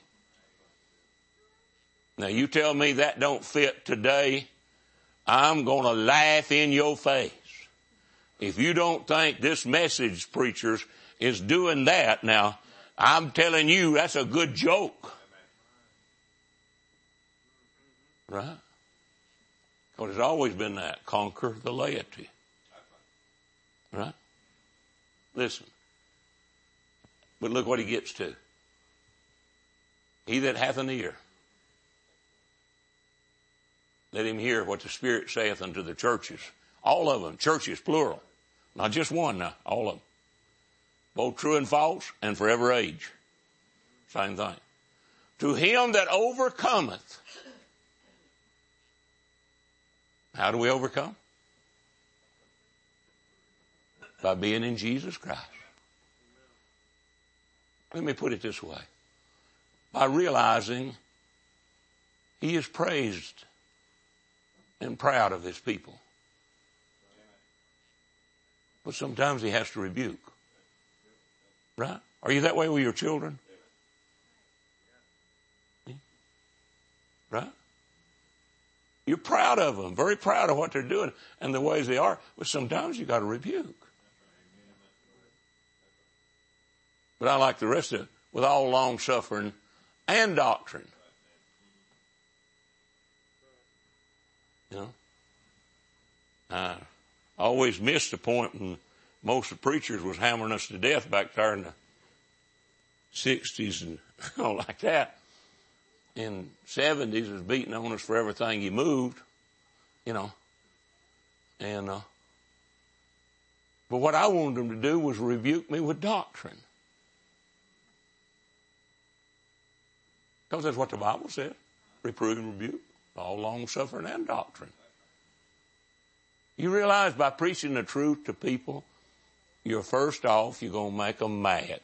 Now you tell me that don't fit today, I'm going to laugh in your face. If you don't think this message, preachers, is doing that, now I'm telling you that's a good joke. Right? Because it's always been that. Conquer the laity. Right? Listen. But look what he gets to. He that hath an ear, let him hear what the Spirit saith unto the churches. All of them. Churches, plural. Not just one now. All of them. Both true and false, and for every age. Same thing. To him that overcometh. How do we overcome? By being in Jesus Christ. Let me put it this way. By realizing he is praised and proud of his people. But sometimes he has to rebuke. Right? Are you that way with your children? Right? You're proud of them, very proud of what they're doing and the ways they are, but sometimes you got to rebuke. But I like the rest of it, with all long suffering and doctrine. You know? I always missed the point when most of the preachers was hammering us to death back there in the 60s and all like that. In 70s was beating on us for everything he moved, you know. And, but what I wanted him to do was rebuke me with doctrine. Because that's what the Bible said. Reprove and rebuke, all long suffering and doctrine. You realize by preaching the truth to people, you're first off, you're going to make them mad.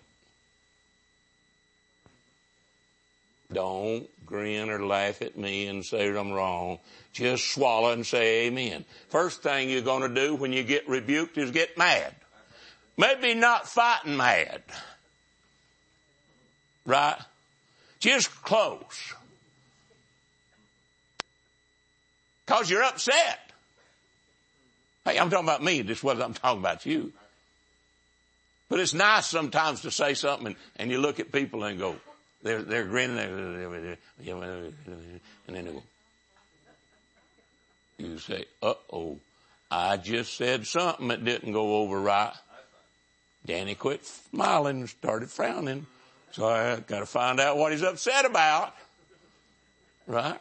Don't grin or laugh at me and say I'm wrong. Just swallow and say amen. First thing you're going to do when you get rebuked is get mad. Maybe not fighting mad. Right? Just close. Because you're upset. Hey, I'm talking about me. This is what I'm talking about you. But it's nice sometimes to say something and you look at people and go, they're grinning, and then they go. You say, uh-oh, I just said something that didn't go over right. Danny quit smiling and started frowning. So I got to find out what he's upset about. Right?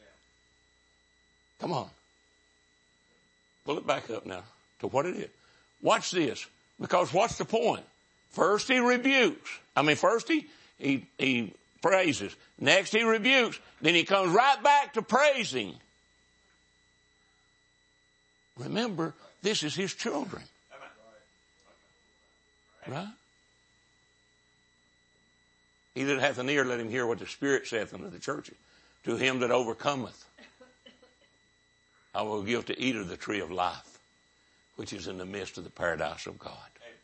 Come on. Pull it back up now to what it is. Watch this. Because what's the point? First he rebukes. First he praises. Next he rebukes. Then he comes right back to praising. Remember, this is his children. Right? He that hath an ear, let him hear what the Spirit saith unto the churches. To him that overcometh, I will give to eat of the tree of life, which is in the midst of the paradise of God.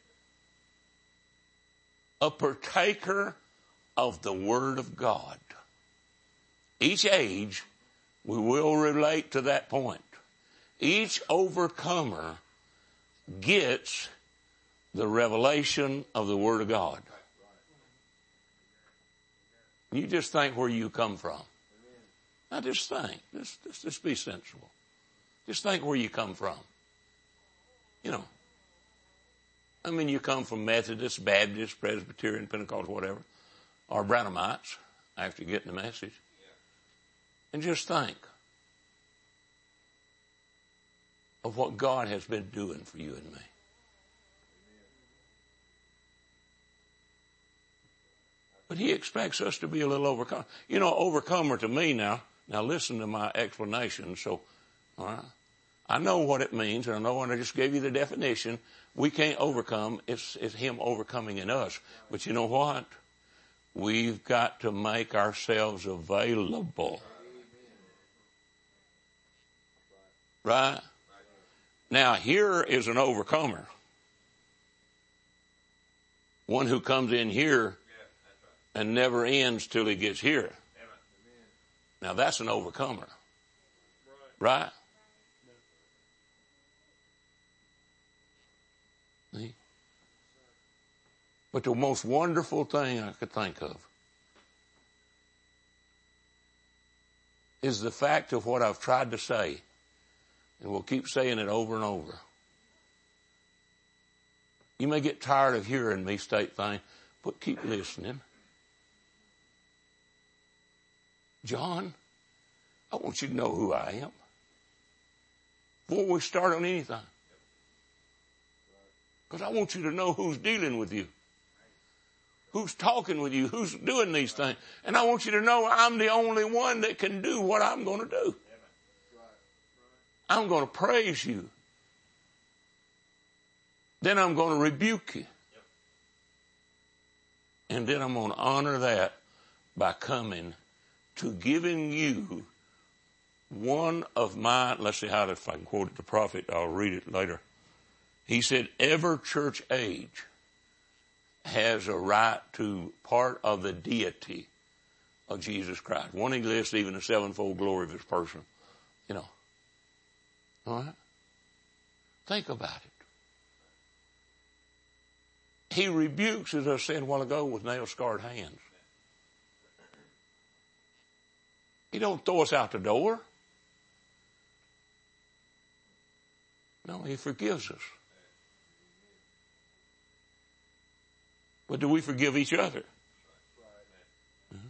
A partaker of the Word of God. Each age, we will relate to that point. Each overcomer gets the revelation of the Word of God. You just think where you come from. Now just think. Just be sensible. Just think where you come from. You know. I mean, you come from Methodist, Baptist, Presbyterian, Pentecostal, whatever, or Branhamites after getting the message. And just think of what God has been doing for you and me. But he expects us to be a little overcomer. You know, overcomer to me now listen to my explanation. So, all right, I know what it means, and I know, and I just gave you the definition. We can't overcome. It's him overcoming in us. But you know what? We've got to make ourselves available. Right? Now, here is an overcomer. One who comes in here and never ends till he gets here. Now, that's an overcomer. Right? See? But the most wonderful thing I could think of is the fact of what I've tried to say. And we'll keep saying it over and over. You may get tired of hearing me state things, but keep listening. John, I want you to know who I am before we start on anything. Because I want you to know who's dealing with you, who's talking with you, who's doing these things. And I want you to know I'm the only one that can do what I'm going to do. I'm going to praise you. Then I'm going to rebuke you. And then I'm going to honor that by coming to giving you one of my, let's see how, if I can quote it, the prophet, I'll read it later. He said, every church age has a right to part of the deity of Jesus Christ. One, he lists even the sevenfold glory of his person. You know. All right? Think about it. He rebukes, as I said a while ago, with nail-scarred hands. He don't throw us out the door. No, he forgives us. But do we forgive each other? Mm-hmm.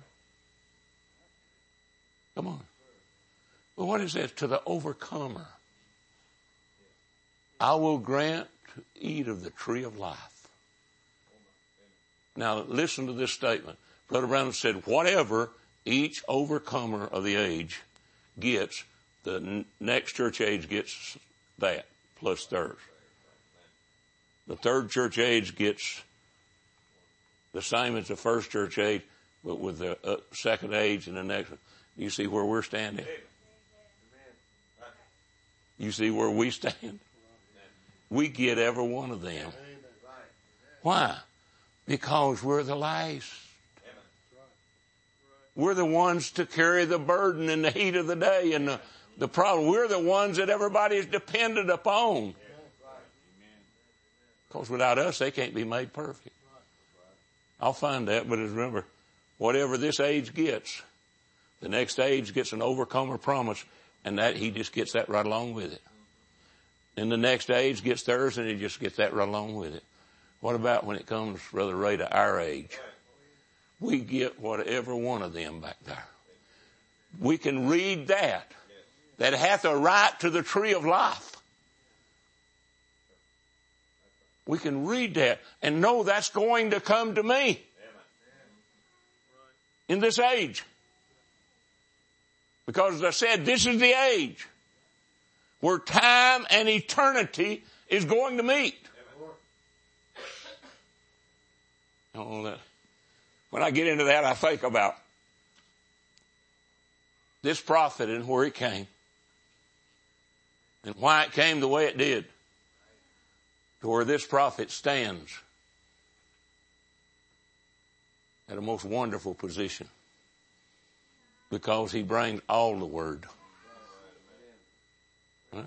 Come on. Well, what is that? To the overcomer, I will grant to eat of the tree of life. Now, listen to this statement. Brother Brown said, whatever each overcomer of the age gets, the next church age gets that, plus theirs. The third church age gets the same as the first church age, but with the second age and the next one. You see where we're standing? You see where we stand? We get every one of them. Why? Because we're the last. We're the ones to carry the burden in the heat of the day and the problem. We're the ones that everybody is dependent upon. Because without us, they can't be made perfect. I'll find that, but remember, whatever this age gets, the next age gets an overcomer promise, and that he just gets that right along with it. And the next age gets theirs, and he just gets that right along with it. What about when it comes, Brother Ray, to our age? We get whatever one of them back there. We can read that hath a right to the tree of life. We can read that and know that's going to come to me in this age. Because as I said, this is the age where time and eternity is going to meet. When I get into that, I think about this prophet and where it came and why it came the way it did to where this prophet stands at a most wonderful position because he brings all the word. Huh?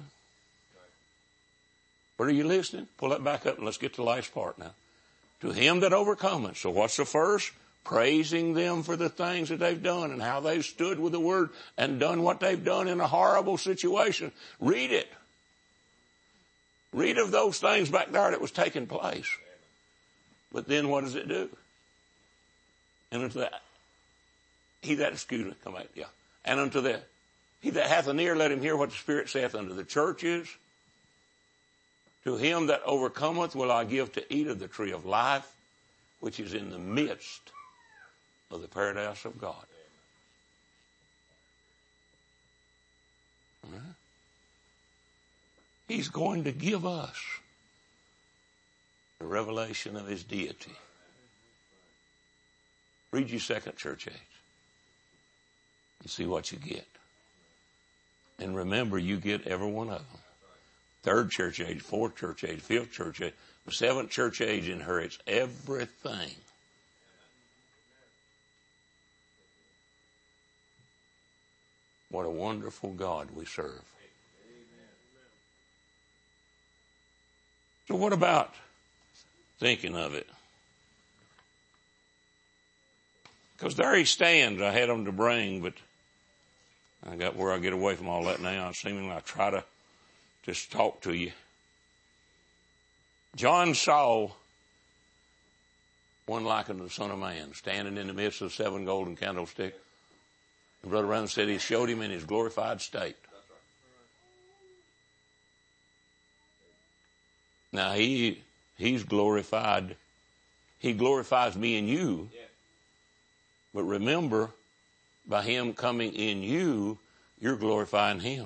But are you listening? Pull that back up and let's get to the last part now. To him that overcometh. So what's the first? Praising them for the things that they've done and how they've stood with the word and done what they've done in a horrible situation. Read it. Read of those things back there that was taking place. But then what does it do? And unto that, he that, excuse me, come back, yeah. And unto that, he that hath an ear, let him hear what the Spirit saith unto the churches. To him that overcometh will I give to eat of the tree of life, which is in the midst of the paradise of God. Right? He's going to give us the revelation of his deity. Read your second church age and see what you get. And remember, you get every one of them. Third church age, fourth church age, fifth church age, the seventh church age inherits everything. What a wonderful God we serve. So what about thinking of it? Because there he stands. I had him to bring, but I got where I get away from all that now. Seemingly I try to just talk to you. John saw one like unto the Son of Man standing in the midst of 7 golden candlesticks. And Brother Brown said he showed him in his glorified state. Now he's glorified. He glorifies me and you. But remember, by him coming in you, you're glorifying him.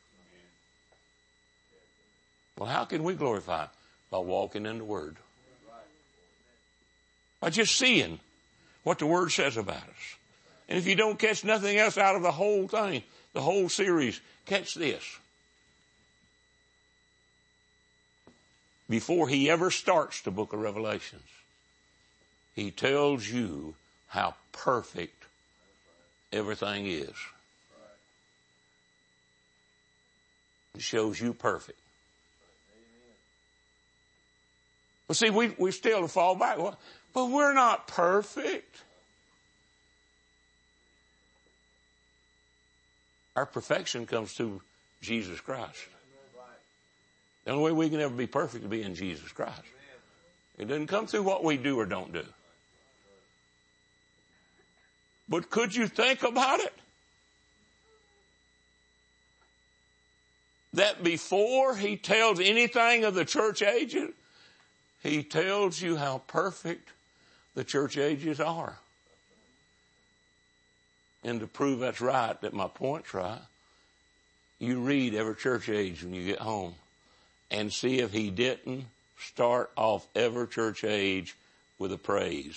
Well, how can we glorify him? By walking in the Word. By just seeing what the Word says about us. And if you don't catch nothing else out of the whole thing, the whole series, catch this. Before he ever starts the book of Revelations, he tells you how perfect everything is. It shows you perfect. Well, see, we still fall back. Well, but we're not perfect. Our perfection comes through Jesus Christ. The only way we can ever be perfect is to be in Jesus Christ. It doesn't come through what we do or don't do. But could you think about it? That before he tells anything of the church ages, he tells you how perfect the church ages are. And to prove that's right, that my point's right, you read every church age when you get home and see if he didn't start off every church age with a praise.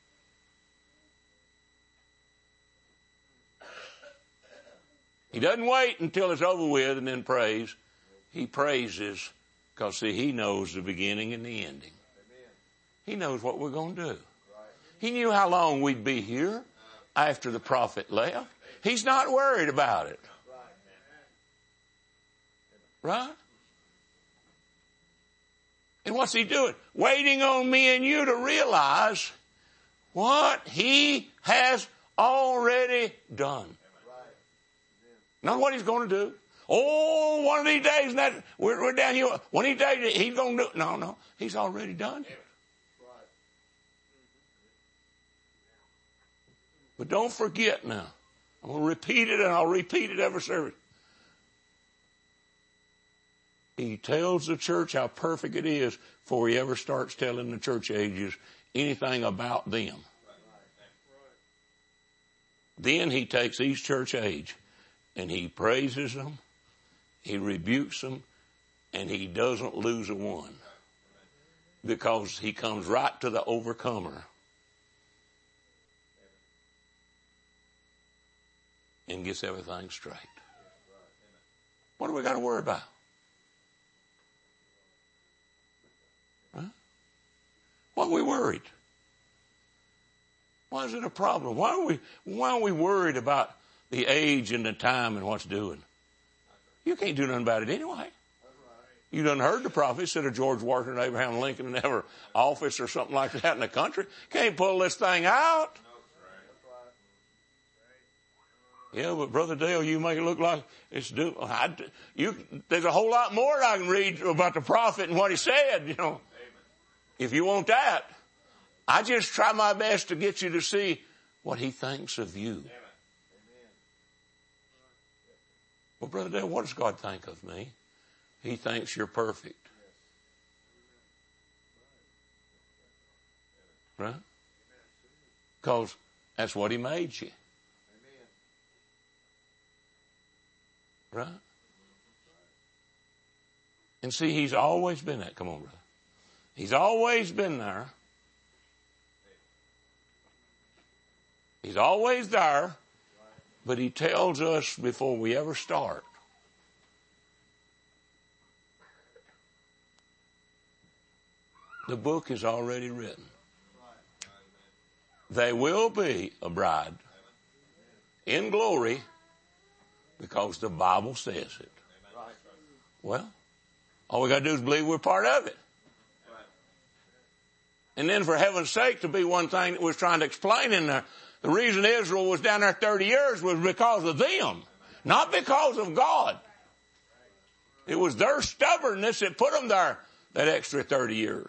He doesn't wait until it's over with and then praise. He praises because, see, he knows the beginning and the ending. He knows what we're going to do. He knew how long we'd be here after the prophet left. He's not worried about it. Right? And what's he doing? Waiting on me and you to realize what he has already done. Not what he's going to do. Oh, one of these days, and that we're down here. One of these days, he's going to do it. No, he's already done it. But don't forget now. I'm going to repeat it, and I'll repeat it every service. He tells the church how perfect it is before he ever starts telling the church ages anything about them. Then he takes each church age and he praises them, he rebukes them, and he doesn't lose a one. Because he comes right to the overcomer. and gets everything straight. What do we got to worry about? Huh? Why are we worried? Why is it a problem? Why are we worried about the age and the time and what's doing? You can't do nothing about it anyway. You done heard the prophets said of George Washington, Abraham Lincoln, and ever office or something like that in the country. Can't pull this thing out. Yeah, but Brother Dale, you make it look like it's due. There's a whole lot more I can read about the prophet and what he said, you know. If you want that, I just try my best to get you to see what he thinks of you. Well, Brother Dale, what does God think of me? He thinks you're perfect. Right? Because that's what he made you. Right? And see, he's always been that. Come on, brother. He's always been there. He's always there. But he tells us before we ever start. The book is already written. There will be a bride in glory because the Bible says it. Well, all we got to do is believe we're part of it. And then for heaven's sake, to be one thing that was trying to explain in there, the reason Israel was down there 30 years was because of them, not because of God. It was their stubbornness that put them there that extra 30 years.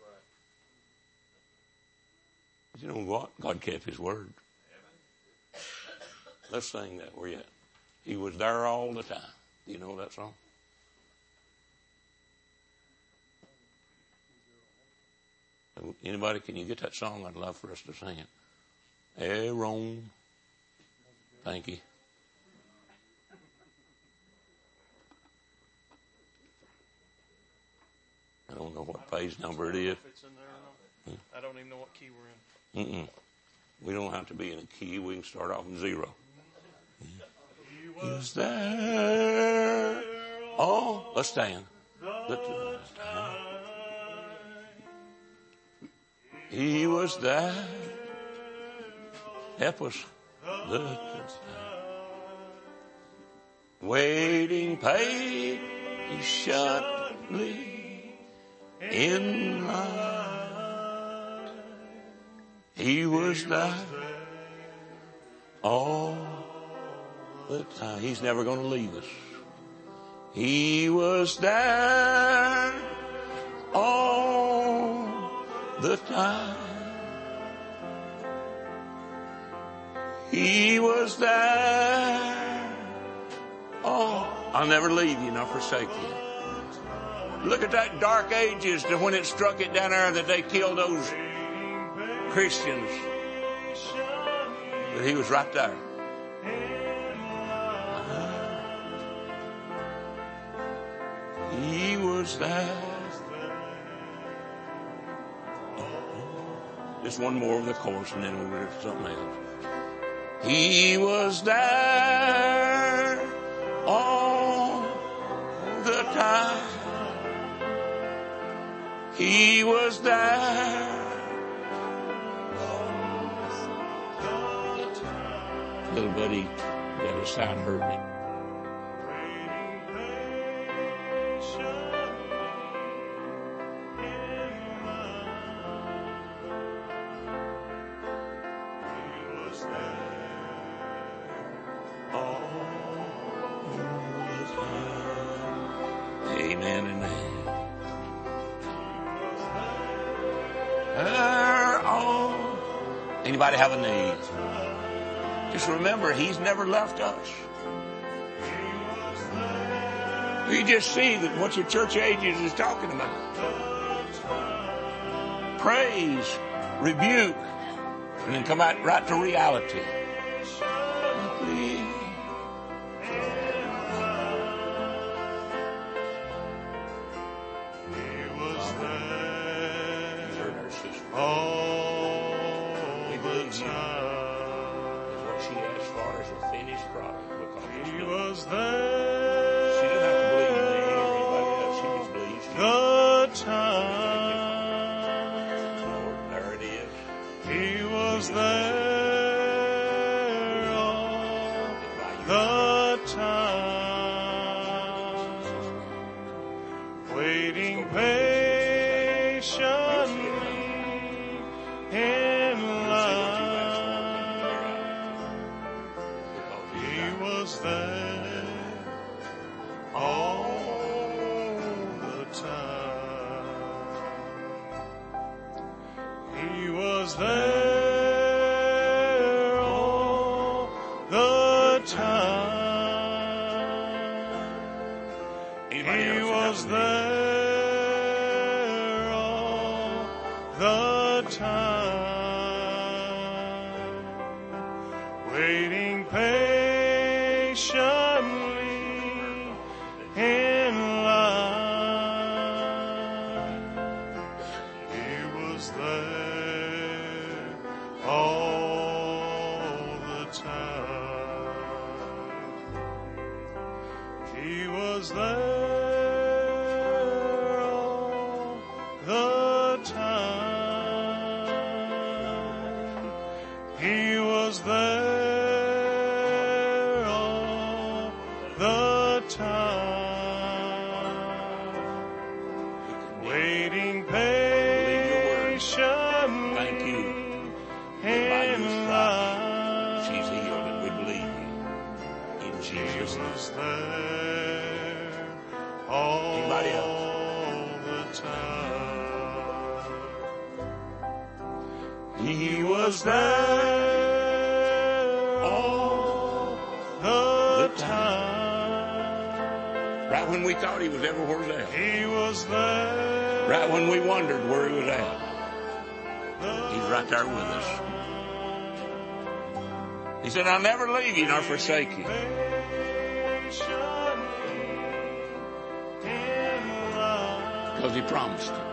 But you know what? God kept his word. Let's sing that. Where you at? He was there all the time. Do you know that song? Anybody, can you get that song? I'd love for us to sing it. Aaron. Thank you. I don't know what page number it is. I don't even know what key we're in. We don't have to be in a key. We can start off in 0. He was there. Oh, let's stand. He was there. Help us. Waiting patiently in line. He was there all the time. He's never going to leave us. He was there all the time. He was there. Oh, I'll never leave you nor forsake you. Look at that dark ages to when it struck it down there that they killed those Christians. But he was right there. He was there. Just one more of the chorus and then we'll go to something else. He was there all the time. He was there. Little buddy got his side hurting. Amen and amen. Anybody have a need? Just remember, he's never left us. You just see that what your church ages is talking about. Praise, rebuke, and then come out right to reality. All the time. What she asked for. far as a finished product because it's He done. was there. She didn't have to believe me or anybody else. She just believes you. The time. Lord, there it is. He was there all the time, waiting patiently in line. He was there all the time. He was there all the time. He was there all the time, waiting patiently in line. He was there all the time. He was there all the time. He was there all the time, waiting patiently. Thank you. By In your stripes, line. she's healed, and we believe you. In He Jesus' name. was there all Anybody else? the time. He was there all the time. Right when we thought he was everywhere else. He was there. Right when we wondered where he was at. He's right there with us. He said, I'll never leave you nor forsake you. Because he promised it.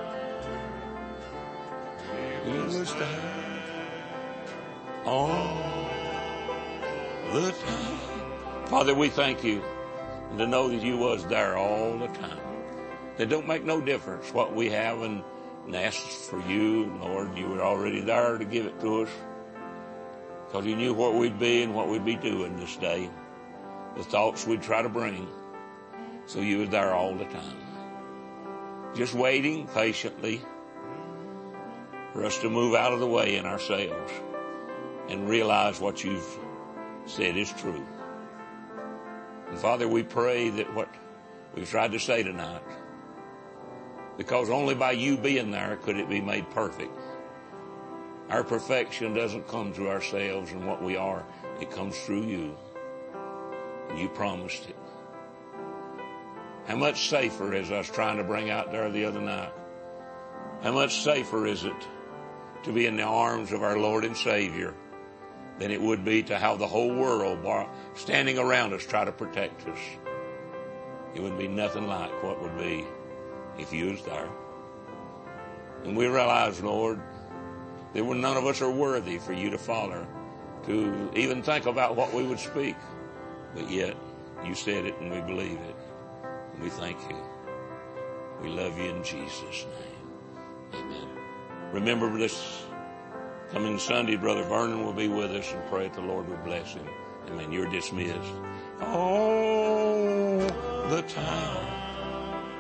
He was there all the time. Father, we thank you to know that you was there all the time. It don't make no difference what we have and ask for you, Lord. You were already there to give it to us because you knew where we'd be and what we'd be doing this day, the thoughts we'd try to bring. So you were there all the time, just waiting patiently for us to move out of the way in ourselves and realize what you've said is true. And Father, we pray that what we've tried to say tonight, because only by you being there could it be made perfect. Our perfection doesn't come through ourselves and what we are. It comes through you. And you promised it. How much safer, as I was trying to bring out there the other night, how much safer is it to be in the arms of our Lord and Savior than it would be to have the whole world standing around us try to protect us? It would be nothing like what would be if you was there. And we realize, Lord, that none of us are worthy for you to follow, to even think about what we would speak. But yet, you said it and we believe it. And we thank you. We love you in Jesus' name. Amen. Remember this coming Sunday, Brother Vernon will be with us and pray that the Lord will bless him. Amen. You're dismissed. All the time.